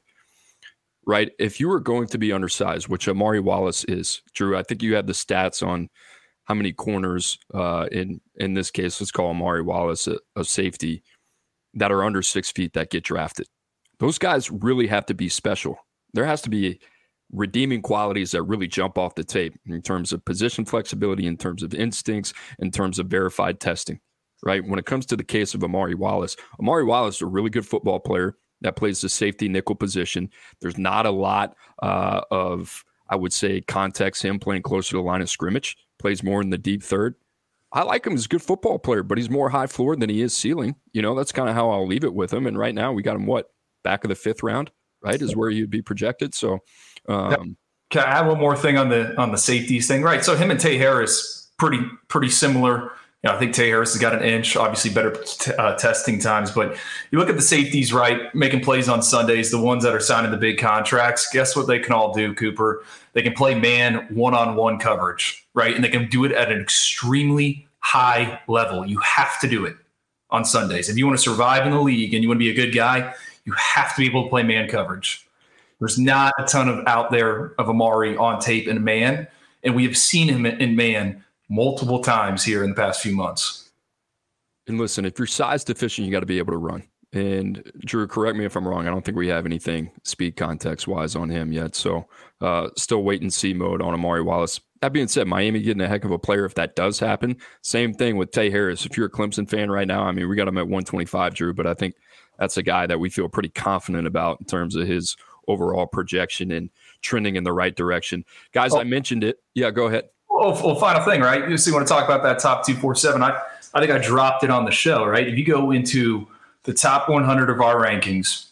S3: Right? If you were going to be undersized, which Amari Wallace is, Drew, I think you have the stats on how many corners, uh, in in this case, let's call Amari Wallace a, a safety, that are under six feet that get drafted. Those guys really have to be special. There has to be redeeming qualities that really jump off the tape in terms of position flexibility, in terms of instincts, in terms of verified testing, right? When it comes to the case of Amari Wallace, Amari Wallace is a really good football player that plays the safety nickel position. There's not a lot uh, of, I would say, context, him playing closer to the line of scrimmage, plays more in the deep third. I like him as a good football player, but he's more high floor than he is ceiling. You know, that's kind of how I'll leave it with him. And right now we got him, what, back of the fifth round, right, is where he'd be projected. So um,
S4: can I add one more thing on the on the safeties thing? Right. So him and Tay Harris, pretty pretty similar. You know, I think Tay Harris has got an inch, obviously better t- uh, testing times. But you look at the safeties, right, making plays on Sundays, the ones that are signing the big contracts, guess what they can all do, Cooper? They can play man one-on-one coverage, right? And they can do it at an extremely high level. You have to do it on Sundays. If you want to survive in the league and you want to be a good guy, you have to be able to play man coverage. There's not a ton of out there of Amari on tape in man, and we have seen him in man multiple times here in the past few months.
S3: And listen, if you're size deficient, you got to be able to run. And Drew, correct me if I'm wrong. I don't think we have anything speed context wise on him yet. So uh, still wait and see mode on Amari Wallace. That being said, Miami getting a heck of a player if that does happen. Same thing with Tay Harris. If you're a Clemson fan right now, I mean, we got him at one twenty-five, Drew, but I think that's a guy that we feel pretty confident about in terms of his overall projection and trending in the right direction. Guys, oh. I mentioned it. Yeah, go ahead.
S4: Oh, well, final thing, right? You see, want to talk about that top two forty-seven. I, I think I dropped it on the show, right? If you go into the top one hundred of our rankings,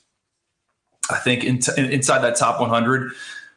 S4: I think in t- inside that top one hundred,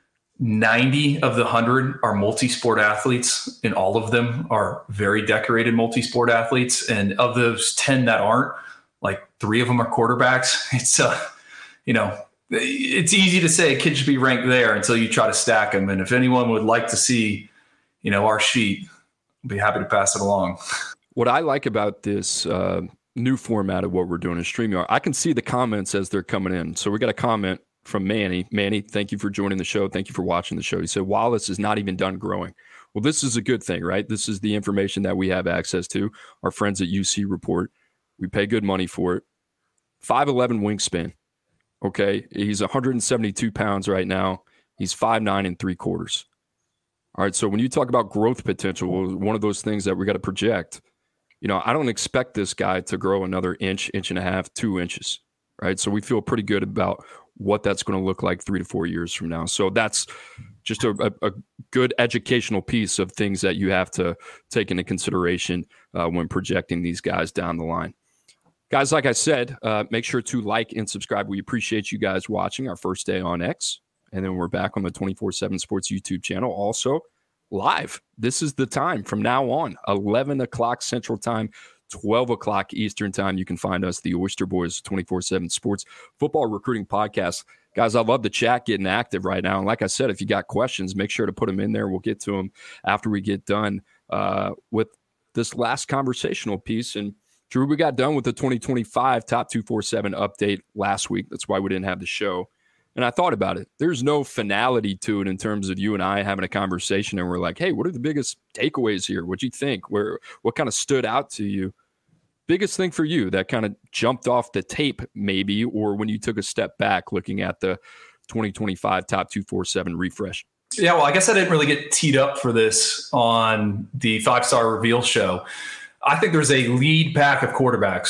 S4: ninety of the one hundred are multi-sport athletes, and all of them are very decorated multi-sport athletes. And of those ten that aren't, like three of them are quarterbacks. It's, uh, you know, it's easy to say a kid should be ranked there until you try to stack them. And if anyone would like to see, you know, our sheet, I'd be happy to pass it along.
S3: What I like about this uh, new format of what we're doing in StreamYard, I can see the comments as they're coming in. So we got a comment from Manny. Manny, thank you for joining the show. Thank you for watching the show. He said, Wallace is not even done growing. Well, this is a good thing, right? This is the information that we have access to. Our friends at U C report. We pay good money for it. five eleven wingspan. Okay. He's one hundred seventy-two pounds right now. He's five nine and three quarters. All right. So when you talk about growth potential, one of those things that we got to project, you know, I don't expect this guy to grow another inch, inch and a half, two inches. Right. So we feel pretty good about what that's going to look like three to four years from now. So that's just a, a, a good educational piece of things that you have to take into consideration uh, when projecting these guys down the line. Guys, like I said, uh, make sure to like and subscribe. We appreciate you guys watching our first day on X. And then we're back on the twenty-four seven Sports YouTube channel. Also live. This is the time from now on, eleven o'clock Central Time, twelve o'clock Eastern Time. You can find us, the Oyster Boys twenty-four seven Sports Football Recruiting Podcast. Guys, I love the chat getting active right now. And like I said, if you got questions, make sure to put them in there. We'll get to them after we get done uh, with this last conversational piece. And Drew, we got done with the twenty twenty-five Top two forty-seven update last week. That's why we didn't have the show. And I thought about it. There's no finality to it in terms of you and I having a conversation and we're like, hey, what are the biggest takeaways here? What'd you think? Where, what kind of stood out to you? Biggest thing for you that kind of jumped off the tape maybe, or when you took a step back looking at the twenty twenty-five Top two forty-seven refresh?
S4: Yeah, well, I guess I didn't really get teed up for this on the Five Star Reveal show. I think there's a lead pack of quarterbacks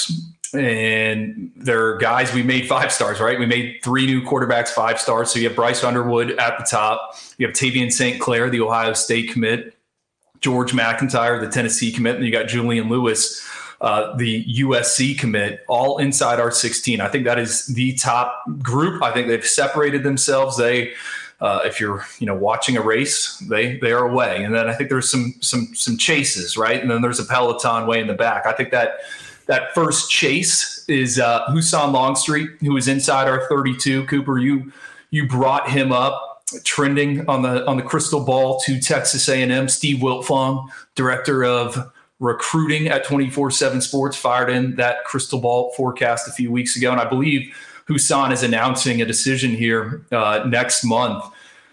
S4: and they're guys we made five stars, right? We made three new quarterbacks five stars. So you have Bryce Underwood at the top. You have Tavian Saint Clair, the Ohio State commit, George McIntyre, the Tennessee commit, and you got Julian Lewis, uh, the U S C commit, all inside our sixteen. I think that is the top group. I think they've separated themselves. They, uh, if you're you know watching a race, they they are away, and then I think there's some some some chases, right? And then there's a peloton way in the back. I think that. That first chase is uh, Husan Longstreet, who is inside our thirty-two. Cooper, you you brought him up trending on the on the crystal ball to Texas A and M. Steve Wiltfong, director of recruiting at twenty-four seven Sports, fired in that crystal ball forecast a few weeks ago, and I believe Husan is announcing a decision here uh, next month.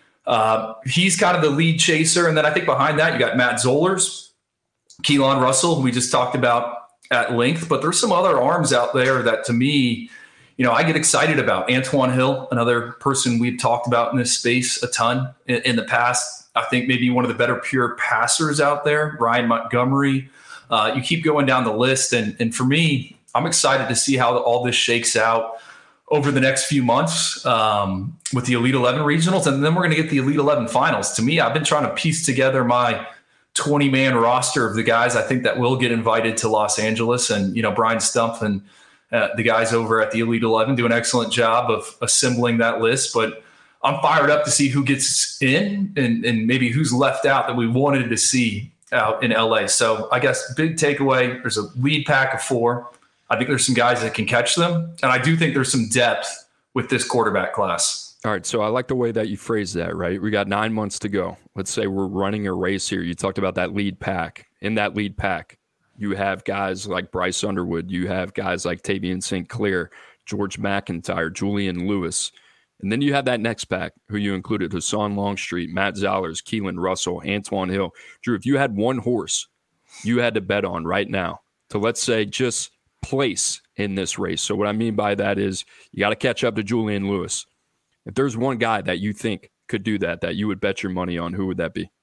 S4: Uh, he's kind of the lead chaser, and then I think behind that you got Matt Zollers, Keelan Russell, who we just talked about at length, but there's some other arms out there that to me, you know, I get excited about. Antoine Hill, another person we've talked about in this space a ton in, in the past. I think maybe one of the better pure passers out there, Ryan Montgomery. Uh, you keep going down the list. And, and for me, I'm excited to see how all this shakes out over the next few months um, with the Elite eleven regionals. And then we're going to get the Elite eleven finals. To me, I've been trying to piece together my twenty man roster of the guys I think that will get invited to Los Angeles. And, you know, Brian Stumpf and uh, the guys over at the Elite eleven do an excellent job of assembling that list. But I'm fired up to see who gets in and, and maybe who's left out that we wanted to see out in L A. So I guess big takeaway, there's a lead pack of four. I think there's some guys that can catch them. And I do think there's some depth with this quarterback class.
S3: All right, so I like the way that you phrased that, right? We got nine months to go. Let's say we're running a race here. You talked about that lead pack. In that lead pack, you have guys like Bryce Underwood. You have guys like Tavian Saint Clair, George McIntyre, Julian Lewis. And then you have that next pack, who you included, Husan Longstreet, Matt Zollers, Keelan Russell, Antoine Hill. Drew, if you had one horse you had to bet on right now to, let's say, just place in this race. So what I mean by that is you got to catch up to Julian Lewis. If there's one guy that you think could do that, that you would bet your money on, who would that be?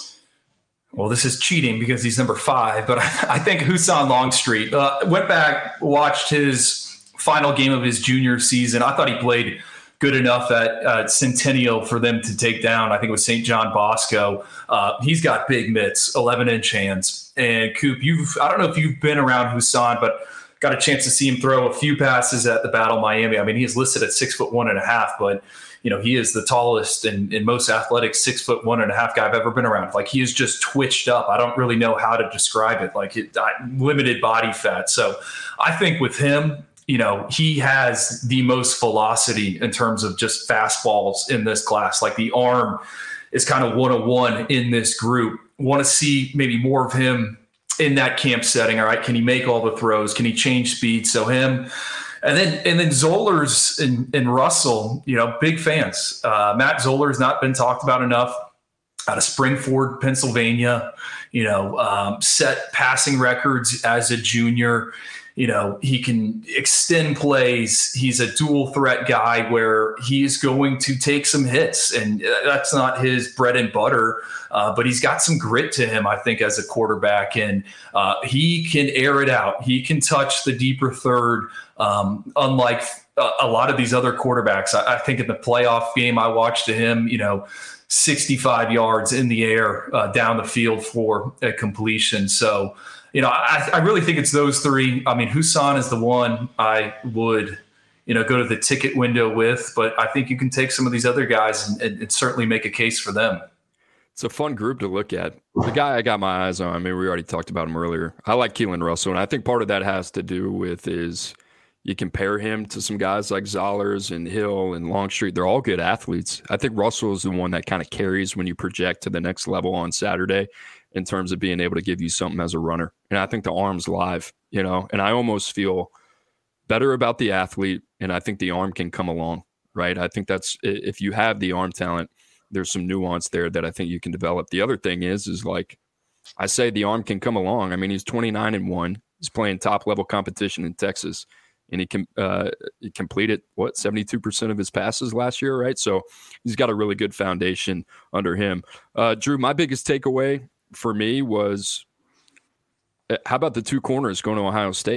S4: Well, this is cheating because he's number five, but I, I think Husan Longstreet. Uh, went back, watched his final game of his junior season. I thought he played good enough at uh, Centennial for them to take down. I think it was Saint John Bosco. Uh, he's got big mitts, eleven inch hands. And Coop, you've I don't know if you've been around Husan, but got a chance to see him throw a few passes at the Battle Miami. I mean, he's listed at six foot one and a half, but you know, he is the tallest and, and most athletic six foot one and a half guy I've ever been around. Like, he is just twitched up. I don't really know how to describe it. Like, it, I, limited body fat. So I think with him, you know, he has the most velocity in terms of just fastballs in this class. Like, the arm is kind of one oh one in this group. Want to see maybe more of him in that camp setting. All right. Can he make all the throws? Can he change speed? So him, and then, and then Zollers and, and Russell, you know, big fans. Uh, Matt Zollers not been talked about enough, out of Springford, Pennsylvania, you know, um, set passing records as a junior. You know, he can extend plays. He's a dual threat guy where he's going to take some hits, and that's not his bread and butter. Uh, but he's got some grit to him, I think, as a quarterback, and uh, he can air it out. He can touch the deeper third, um, unlike a, a lot of these other quarterbacks. I, I think in the playoff game I watched to him, you know, sixty-five yards in the air uh, down the field for a completion. So, you know, I, I really think it's those three. I mean, Husan is the one I would, you know, go to the ticket window with, but I think you can take some of these other guys and, and, and certainly make a case for them.
S3: It's a fun group to look at. The guy I got my eyes on, I mean, we already talked about him earlier. I like Keelan Russell, and I think part of that has to do with is you compare him to some guys like Zollers and Hill and Longstreet. They're all good athletes. I think Russell is the one that kind of carries when you project to the next level on Saturday in terms of being able to give you something as a runner. And I think the arm's live, you know, and I almost feel better about the athlete, and I think the arm can come along, right? I think that's, if you have the arm talent, there's some nuance there that I think you can develop. The other thing is, is like I say, the arm can come along. I mean, he's twenty-nine and one. He's playing top level competition in Texas, and he can uh, he completed what seventy-two percent of his passes last year, right? So he's got a really good foundation under him. Uh, Drew, my biggest takeaway for me was, how about the two corners going to Ohio State?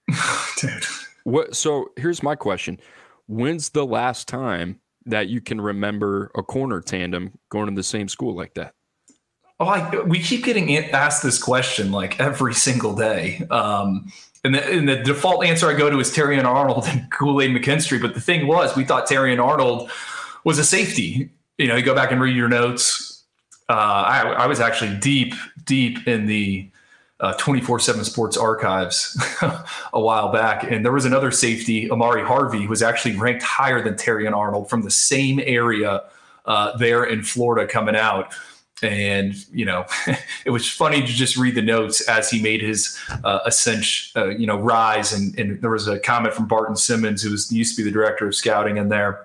S4: Dude.
S3: What? So here's my question. When's the last time that you can remember a corner tandem going to the same school like that?
S4: Oh, I, we keep getting asked this question like every single day. Um, and, the, and the default answer I go to is Terrion Arnold and Kool-Aid McKinstry. But the thing was, we thought Terrion Arnold was a safety. You know, you go back and read your notes. Uh, I, I was actually deep, deep in the uh, twenty-four seven Sports archives a while back. And there was another safety, Amari Harvey, who was actually ranked higher than Terrion Arnold from the same area uh, there in Florida coming out. And, you know, it was funny to just read the notes as he made his uh, ascension, uh, you know, rise. And, and there was a comment from Barton Simmons, who was used to be the director of scouting in there.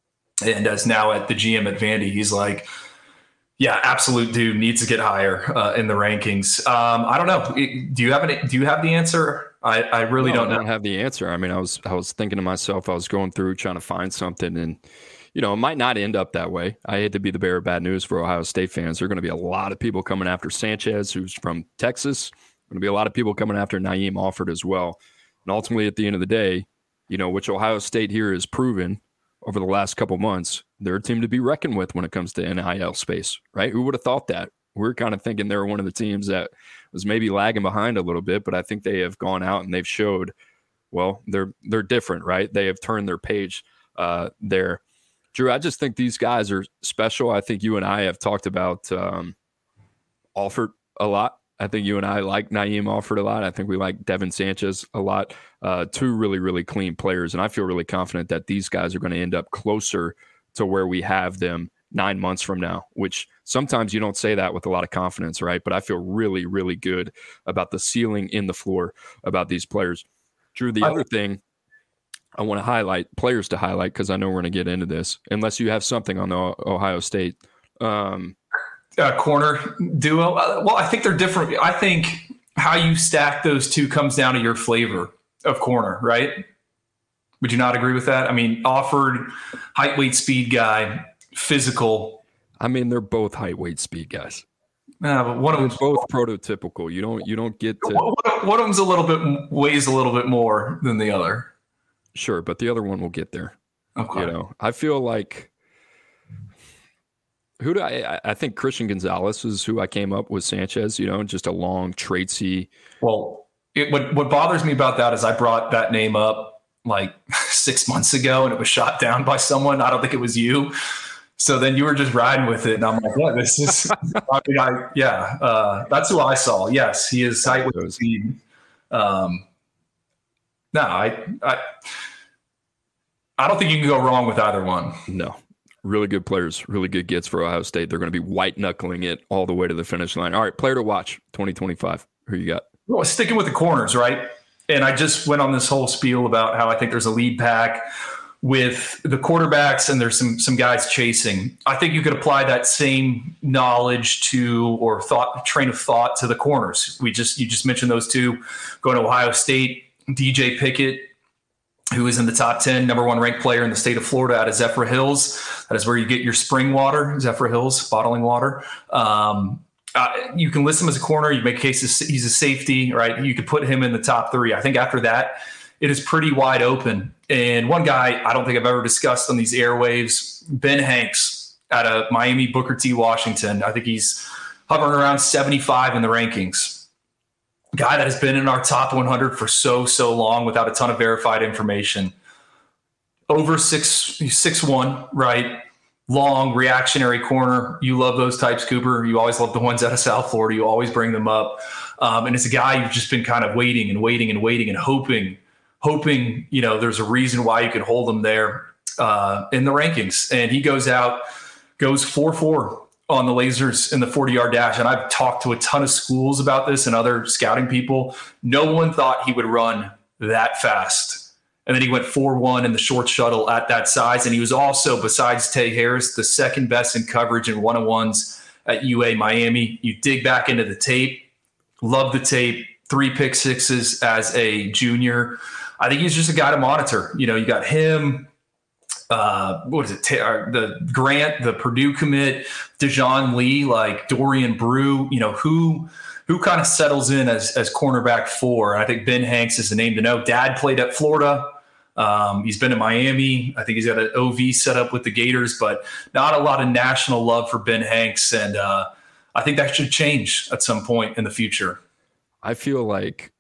S4: And as now at the G M at Vandy, he's like, yeah, absolute dude, needs to get higher uh, in the rankings. Um, I don't know. Do you have any, do you have the answer? I, I really
S3: no,
S4: don't
S3: I
S4: know.
S3: don't have the answer. I mean, I was, I was thinking to myself, I was going through trying to find something, and, you know, it might not end up that way. I hate to be the bearer of bad news for Ohio State fans. There are going to be a lot of people coming after Sanchez, who's from Texas. Going to be a lot of people coming after Naeem Offord as well. And ultimately, at the end of the day, you know, which Ohio State here has proven over the last couple months, they're a team to be reckoned with when it comes to N I L space, right? Who would have thought that? We're kind of thinking they're one of the teams that was maybe lagging behind a little bit, but I think they have gone out and they've showed, well, they're they're different, right? They have turned their page uh, there. Drew, I just think these guys are special. I think you and I have talked about um, Offord a lot. I think you and I like Naeem Offord a lot. I think we like Devin Sanchez a lot. Uh, two really, really clean players. And I feel really confident that these guys are going to end up closer to where we have them nine months from now, which sometimes you don't say that with a lot of confidence, right? But I feel really, really good about the ceiling in the floor about these players. Drew, the I- other thing I want to highlight, players to highlight, because I know we're going to get into this, unless you have something on the Ohio State. Um,
S4: uh, corner duo. Uh, well, I think they're different. I think how you stack those two comes down to your flavor of corner, right? Would you not agree with that? I mean, Offord, height, weight, speed guy, physical.
S3: I mean, they're both height, weight, speed guys.
S4: Yeah, but one of them's
S3: both prototypical. You don't, you don't get to.
S4: One of them's a little bit weighs a little bit more than the other.
S3: Sure, but the other one will get there.
S4: Okay.
S3: You know, I feel like who do I? I think Christian Gonzalez is who I came up with. Sanchez, you know, just a long traitsy.
S4: Well, it, what what bothers me about that is I brought that name up like six months ago, and it was shot down by someone. I don't think it was you. So then you were just riding with it, and I'm like, yeah, this is. I mean, I yeah, uh, that's who I saw. Yes, he is height with speed. Um, no, I I. I don't think you can go wrong with either one.
S3: No. Really good players, really good gets for Ohio State. They're going to be white-knuckling it all the way to the finish line. All right, player to watch, twenty twenty-five. Who you got?
S4: Well, sticking with the corners, right? And I just went on this whole spiel about how I think there's a lead pack with the quarterbacks and there's some some guys chasing. I think you could apply that same knowledge to or thought train of thought to the corners. We just you just mentioned those two going to Ohio State, D J Pickett, who is in the top ten, number one ranked player in the state of Florida out of Zephyr Hills. That is where you get your spring water, Zephyr Hills, bottling water. Um, uh, you can list him as a corner. You make a case he's a safety, right? You could put him in the top three. I think after that, it is pretty wide open. And one guy I don't think I've ever discussed on these airwaves, Ben Hanks out of Miami Booker T. Washington. I think he's hovering around seventy-five in the rankings. Guy that has been in our top one hundred for so, so long without a ton of verified information. Over six, six one, right? Long, reactionary corner. You love those types, Cooper. You always love the ones out of South Florida. You always bring them up. Um, and it's a guy you've just been kind of waiting and waiting and waiting and hoping, hoping, you know, there's a reason why you could hold him there uh, in the rankings. And he goes out, goes four four. On the lasers in the forty-yard dash. And I've talked to a ton of schools about this and other scouting people. No one thought he would run that fast. And then he went four one in the short shuttle at that size. And he was also, besides Tay Harris, the second best in coverage in one-on-ones at U A Miami. You dig back into the tape. Love the tape. Three pick sixes as a junior. I think he's just a guy to monitor. You know, you got him, Uh, what is it? The Grant, the Purdue commit, Dejoun Lee, like Dorian Brew, you know, who who kind of settles in as as cornerback four. I think Ben Hanks is the name to know. Dad played at Florida. Um, he's been in Miami. I think he's got an O V set up with the Gators, but not a lot of national love for Ben Hanks. And uh, I think that should change at some point in the future.
S3: I feel like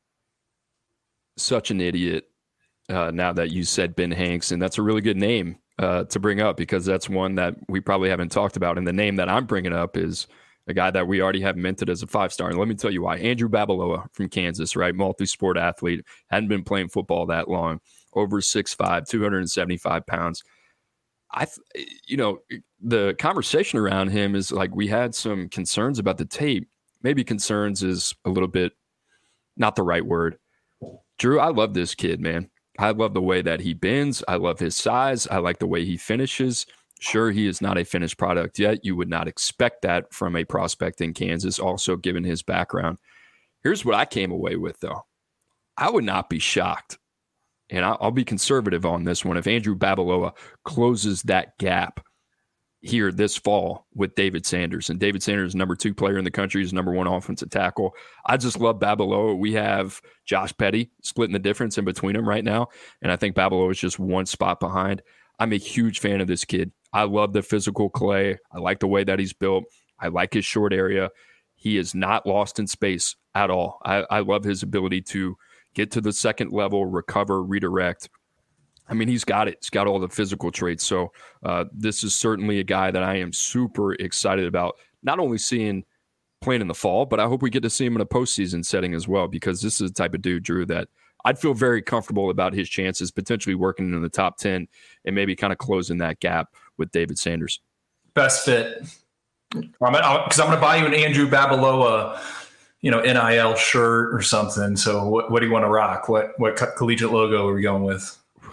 S3: such an idiot uh, now that you said Ben Hanks, and that's a really good name uh, to bring up because that's one that we probably haven't talked about. And the name that I'm bringing up is a guy that we already have minted as a five-star. And let me tell you why. Andrew Babalola from Kansas, right? Multi-sport athlete, hadn't been playing football that long, over six five, two hundred seventy-five pounds. I, you know, the conversation around him is like we had some concerns about the tape. Maybe concerns is a little bit not the right word. Drew, I love this kid, man. I love the way that he bends. I love his size. I like the way he finishes. Sure, he is not a finished product yet. You would not expect that from a prospect in Kansas, also given his background. Here's what I came away with, though. I would not be shocked, and I'll be conservative on this one, if Andrew Babalola closes that gap here this fall with David Sanders. And David Sanders is number two player in the country. He's number one offensive tackle. I just love Babalola. We have Josh Petty splitting the difference in between them right now, and I think Babalola is just one spot behind. I'm a huge fan of this kid. I love the physical clay. I like the way that he's built. I like his short area. He is not lost in space at all. I, I love his ability to get to the second level, recover, redirect. I mean, he's got it. He's got all the physical traits. So uh, this is certainly a guy that I am super excited about, not only seeing playing in the fall, but I hope we get to see him in a postseason setting as well, because this is the type of dude, Drew, that I'd feel very comfortable about his chances potentially working in the top ten and maybe kind of closing that gap with David Sanders.
S4: Best fit. Because I'm, I'm going to buy you an Andrew Babalola, you know, N I L shirt or something. So what, what do you want to rock? What what co- collegiate logo are we going with?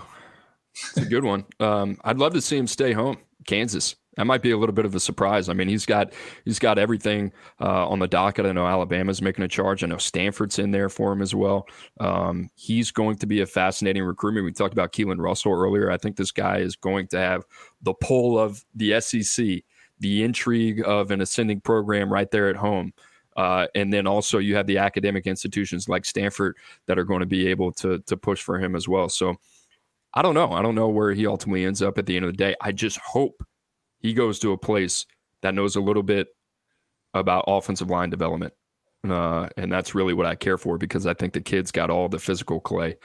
S3: It's a good one. Um, I'd love to see him stay home, Kansas. That might be a little bit of a surprise. I mean, he's got he's got everything uh, on the docket. I know Alabama's making a charge. I know Stanford's in there for him as well. Um, he's going to be a fascinating recruitment. We talked about Keelan Russell earlier. I think this guy is going to have the pull of the S E C, the intrigue of an ascending program right there at home. Uh, and then also you have the academic institutions like Stanford that are going to be able to to push for him as well. So I don't know. I don't know where he ultimately ends up at the end of the day. I just hope he goes to a place that knows a little bit about offensive line development. Uh, and that's really what I care for, because I think the kid's got all the physical clay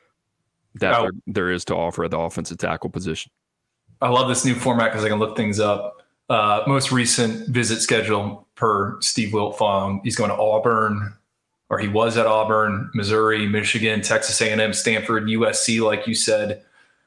S3: that
S4: oh.
S3: there, there is to offer at the offensive tackle position.
S4: I love this new format because I can look things up. Uh, most recent visit schedule per Steve Wiltfong. He's going to Auburn, or he was at Auburn, Missouri, Michigan, Texas A and M, Stanford, U S C, like you said.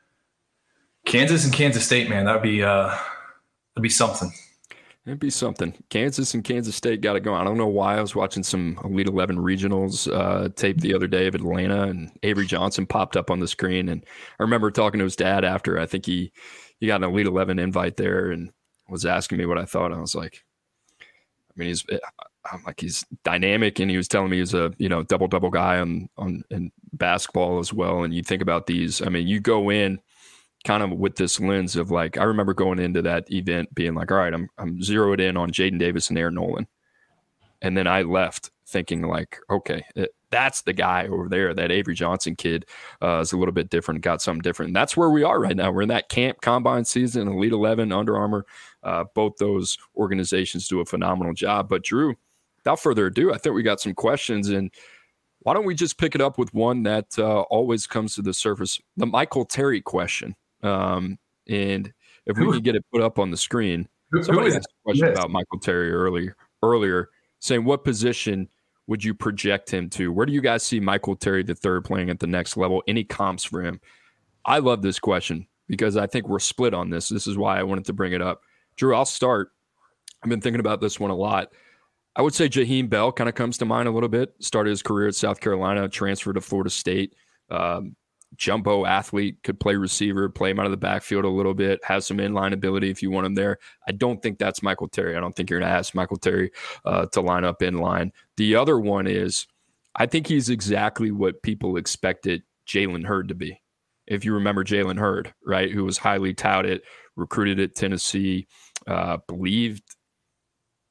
S4: Kansas and Kansas State, man, that'd be uh, that'd be something.
S3: It'd be something. Kansas and Kansas State got to go. I don't know why. I was watching some Elite eleven regionals uh, tape the other day of Atlanta, and Avery Johnson popped up on the screen. And I remember talking to his dad after. I think he, he got an Elite eleven invite there and was asking me what I thought. I was like, I mean, he's I'm like he's dynamic, and he was telling me he's a you know double double guy on on in basketball as well. And you think about these. I mean, you go in kind of with this lens of like, I remember going into that event being like, all right, I'm I'm zeroed in on Jaden Davis and Aaron Nolan. And then I left thinking like, okay, it, that's the guy over there. That Avery Johnson kid uh, is a little bit different, got something different. And that's where we are right now. We're in that camp combine season, Elite eleven, Under Armour. Uh, both those organizations do a phenomenal job. But Drew, without further ado, I think we got some questions, and why don't we just pick it up with one that uh, always comes to the surface, the Michael Terry question. Um, and if we can get it put up on the screen, somebody asked a question about Michael Terry earlier, earlier saying, what position would you project him to? Where do you guys see Michael Terry the third playing at the next level? Any comps for him? I love this question because I think we're split on this. This is why I wanted to bring it up. Drew, I'll start. I've been thinking about this one a lot. I would say Jaheim Bell kind of comes to mind a little bit. Started his career at South Carolina, transferred to Florida State. Um, jumbo athlete, could play receiver, play him out of the backfield a little bit, has some inline ability if you want him there. I don't think that's Michael Terry. I don't think you're going to ask Michael Terry uh, to line up in line. The other one is, I think he's exactly what people expected Jalen Hurd to be. If you remember Jalen Hurd, right, who was highly touted, recruited at Tennessee, uh, believed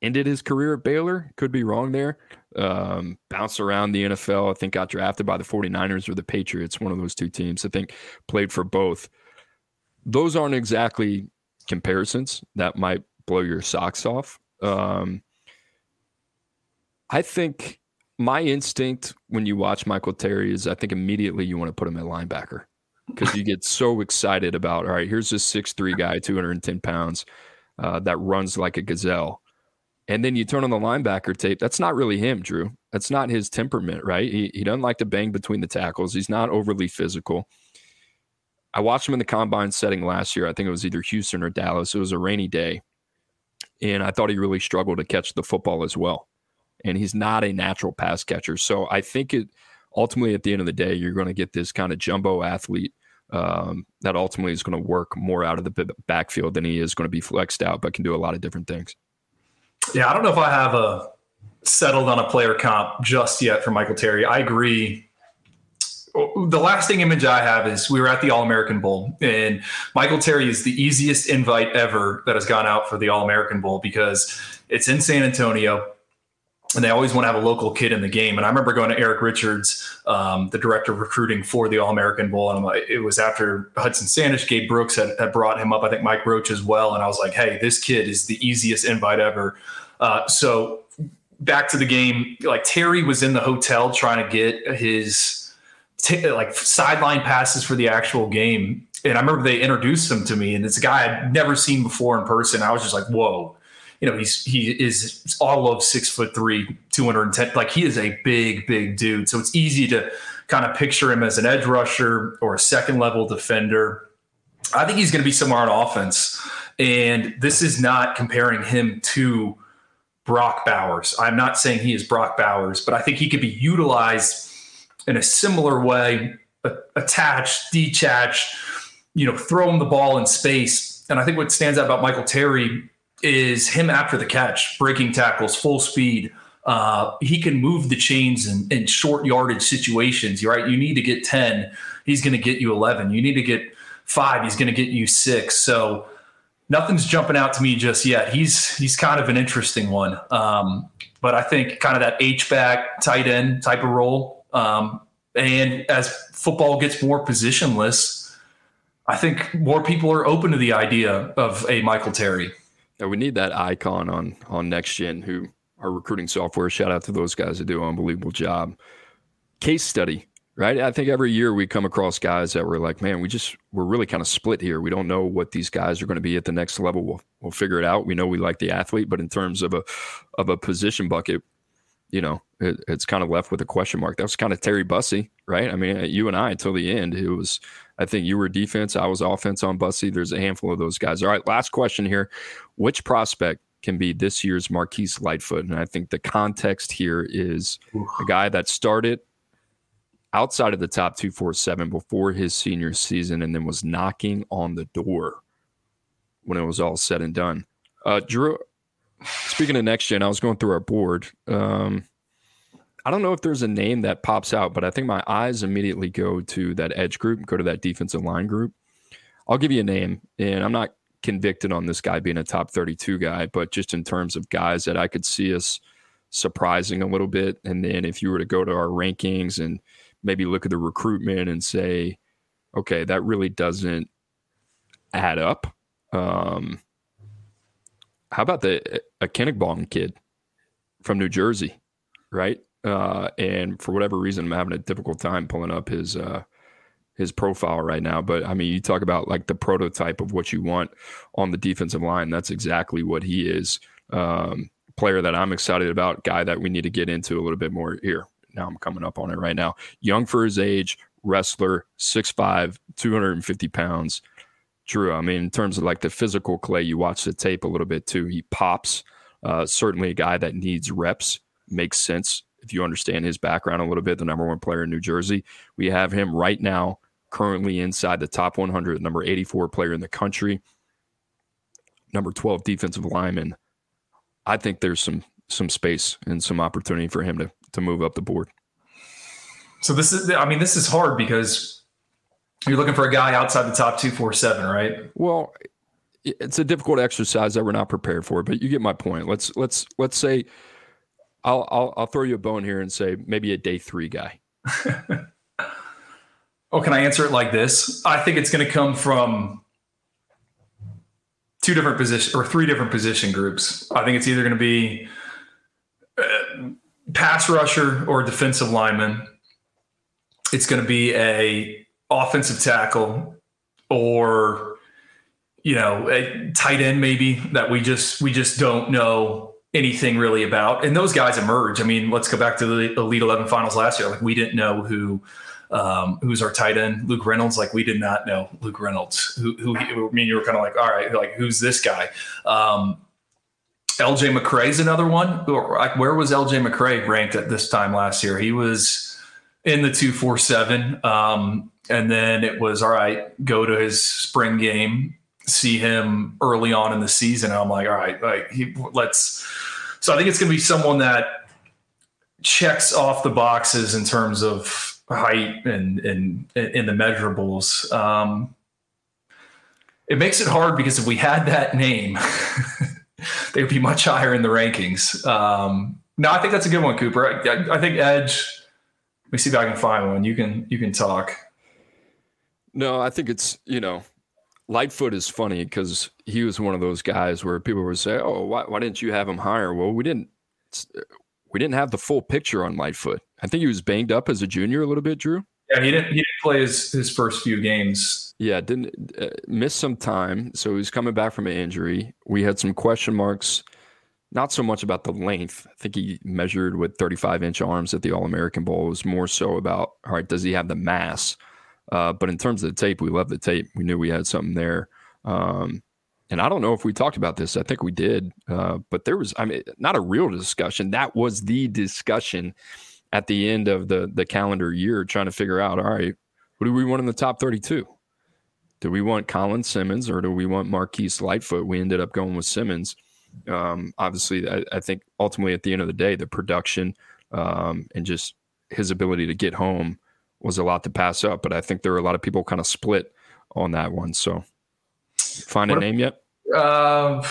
S3: ended his career at Baylor. Could be wrong there. Um, bounced around the N F L. I think got drafted by the 49ers or the Patriots, one of those two teams. I think played for both. Those aren't exactly comparisons that might blow your socks off. Um, I think my instinct when you watch Michael Terry is I think immediately you want to put him at linebacker because you get so excited about, all right, here's this six three guy, two hundred ten pounds, uh, that runs like a gazelle. And then you turn on the linebacker tape. That's not really him, Drew. That's not his temperament, right? He, he doesn't like to bang between the tackles. He's not overly physical. I watched him in the combine setting last year. I think it was either Houston or Dallas. It was a rainy day. And I thought he really struggled to catch the football as well. And he's not a natural pass catcher. So I think it ultimately at the end of the day, you're going to get this kind of jumbo athlete um, that ultimately is going to work more out of the backfield than he is going to be flexed out, but can do a lot of different things.
S4: Yeah, I don't know if I have a settled on a player comp just yet for Michael Terry. I agree. The lasting image I have is we were at the All-American Bowl, and Michael Terry is the easiest invite ever that has gone out for the All-American Bowl because it's in San Antonio, and they always want to have a local kid in the game. And I remember going to Eric Richards, um, the director of recruiting for the All-American Bowl, and I'm like, it was after Hudson Sanders, Gabe Brooks had, had brought him up, I think Mike Roach as well, and I was like, hey, this kid is the easiest invite ever. Uh, so back to the game, like Terry was in the hotel trying to get his t- like sideline passes for the actual game. And I remember they introduced him to me, and it's a guy I'd never seen before in person. I was just like, whoa, you know, he's, he is all of six foot three, two hundred ten. Like he is a big, big dude. So it's easy to kind of picture him as an edge rusher or a second level defender. I think he's going to be somewhere on offense. And this is not comparing him to Brock Bowers. I'm not saying he is Brock Bowers, but I think he could be utilized in a similar way, attached, detached, you know, throw him the ball in space. And I think what stands out about Michael Terry is him after the catch, breaking tackles, full speed. Uh, he can move the chains in, in short yardage situations, right? You need to get ten, he's going to get you eleven. You need to get five, he's going to get you six. So nothing's jumping out to me just yet. He's he's kind of an interesting one. Um, but I think kind of that H-back tight end type of role. Um, and as football gets more positionless, I think more people are open to the idea of a Michael Terry.
S3: Yeah, we need that icon on on Next Gen, who are recruiting software. Shout out to those guys that do an unbelievable job. Case study. Right. I think every year we come across guys that we're like, man, we just we're really kind of split here. We don't know what these guys are going to be at the next level. We'll we'll figure it out. We know we like the athlete, but in terms of a of a position bucket, you know, it, it's kind of left with a question mark. That was kind of Terry Bussey, right? I mean, you and I until the end, it was. I think you were defense, I was offense on Bussey. There's a handful of those guys. All right, last question here: which prospect can be this year's Marquise Lightfoot? And I think the context here is a guy that started outside of the top two forty-seven before his senior season and then was knocking on the door when it was all said and done. Uh, Drew, speaking of Next Gen, I was going through our board. Um, I don't know if there's a name that pops out, but I think my eyes immediately go to that edge group, go to that defensive line group. I'll give you a name, and I'm not convicted on this guy being a top thirty-two guy, but just in terms of guys that I could see us surprising a little bit. And then if you were to go to our rankings and maybe look at the recruitment and say, okay, that really doesn't add up. Um, how about the a Kennegbong kid from New Jersey, right? Uh, and for whatever reason, I'm having a difficult time pulling up his uh, his profile right now. But, I mean, you talk about, like, the prototype of what you want on the defensive line. That's exactly what he is. Um, player that I'm excited about, guy that we need to get into a little bit more here. Now I'm coming up on it right now. Young for his age, wrestler, six five, two hundred fifty pounds. Drew, I mean, in terms of like the physical clay, you watch the tape a little bit too. He pops. Uh, certainly a guy that needs reps. Makes sense if you understand his background a little bit. The number one player in New Jersey. We have him right now, currently inside the top one hundred, number eighty-four player in the country. Number twelve defensive lineman. I think there's some some space and some opportunity for him to to move up the board.
S4: So this is, I mean, this is hard because you're looking for a guy outside the top two forty-seven, right?
S3: Well, it's a difficult exercise that we're not prepared for, but you get my point. Let's let's let's say I'll I'll, I'll throw you a bone here and say maybe a day three guy.
S4: Oh, can I answer it like this? I think it's going to come from two different positions or three different position groups. I think it's either going to be uh, pass rusher or defensive lineman. It's going to be a offensive tackle or, you know, a tight end maybe that we just we just don't know anything really about. And those guys emerge. I mean, let's go back to the Elite eleven finals last year. Like we didn't know who. Um, who's our tight end? Luke Reynolds. Like we did not know Luke Reynolds. Who? Who? I mean, you were kind of like, all right, like who's this guy? Um, L J McCray's another one. Like, where was L J McCray ranked at this time last year? He was in the two four seven, um, and then it was all right. Go to his spring game, see him early on in the season. And I'm like, all right, like he, let's. So I think it's going to be someone that checks off the boxes in terms of height and and in the measurables. Um, it makes it hard because if we had that name, they would be much higher in the rankings. Um, no, I think that's a good one, Cooper. I, I, I think edge. Let me see if I can find one. You can you can talk.
S3: No, I think it's, you know, Lightfoot is funny because he was one of those guys where people would say, "Oh, why why didn't you have him higher?" Well, we didn't. We didn't have the full picture on Lightfoot. I think he was banged up as a junior a little bit, Drew.
S4: Yeah, he didn't. He didn't play his, his first few games.
S3: Yeah, didn't uh, miss some time. So he's coming back from an injury. We had some question marks, not so much about the length. I think he measured with thirty-five inch arms at the All-American Bowl. It was more so about, all right, does he have the mass? Uh, but in terms of the tape, we love the tape. We knew we had something there. Um, And I don't know if we talked about this. I think we did. Uh, but there was, I mean, not a real discussion. That was the discussion at the end of the, the calendar year, trying to figure out, all right, who do we want in the top thirty-two? Do we want Colin Simmons or do we want Marquise Lightfoot? We ended up going with Simmons. Um, obviously, I, I think ultimately at the end of the day, the production um, and just his ability to get home was a lot to pass up. But I think there were a lot of people kind of split on that one. So find a what name yet?
S4: Uh,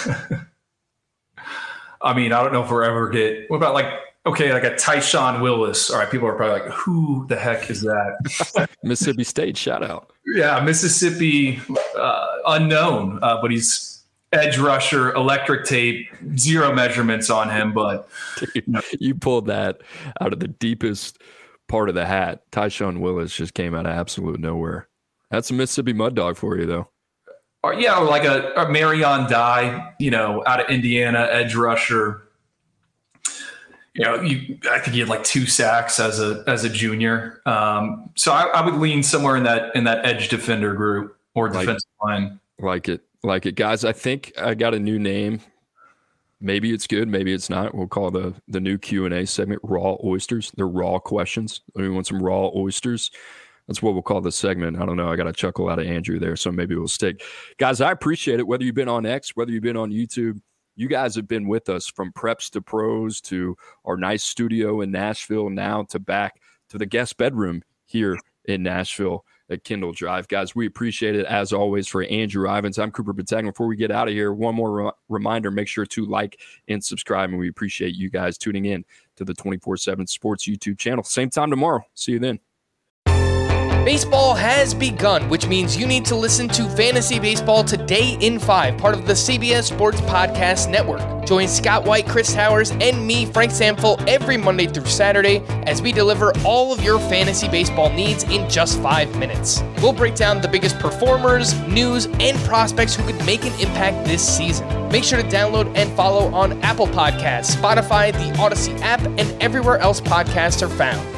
S4: I mean, I don't know if we're ever get. What about like okay, like a Tyshawn Willis? All right, people are probably like, "Who the heck is that?"
S3: Mississippi State, shout out.
S4: Yeah, Mississippi, uh, unknown, uh, but he's edge rusher, electric tape, zero measurements on him. But
S3: Dude, you pulled that out of the deepest part of the hat. Tyshawn Willis just came out of absolute nowhere. That's a Mississippi Mud Dog for you, though.
S4: Or, yeah, or like a, a Marion Dye, you know, out of Indiana, edge rusher. You know, you, I think he had like two sacks as a as a junior. Um, so I, I would lean somewhere in that in that edge defender group or defensive like, line.
S3: Like it, like it, guys. I think I got a new name. Maybe it's good, maybe it's not. We'll call the the new Q and A segment Raw Oysters. They're raw questions. We want some raw oysters. That's what we'll call this segment. I don't know. I got a chuckle out of Andrew there, so maybe we'll stick. Guys, I appreciate it. Whether you've been on X, whether you've been on YouTube, you guys have been with us from preps to pros to our nice studio in Nashville, now to back to the guest bedroom here in Nashville at Kendall Drive. Guys, we appreciate it. As always, for Andrew Ivins, I'm Cooper Battaglia. Before we get out of here, one more re- reminder, make sure to like and subscribe, and we appreciate you guys tuning in to the twenty-four seven Sports YouTube channel. Same time tomorrow. See you then.
S7: Baseball has begun, which means you need to listen to Fantasy Baseball Today in five, part of the C B S Sports Podcast Network. Join Scott White, Chris Towers, and me, Frank Samfel, every Monday through Saturday as we deliver all of your fantasy baseball needs in just five minutes. We'll break down the biggest performers, news, and prospects who could make an impact this season. Make sure to download and follow on Apple Podcasts, Spotify, the Odyssey app, and everywhere else podcasts are found.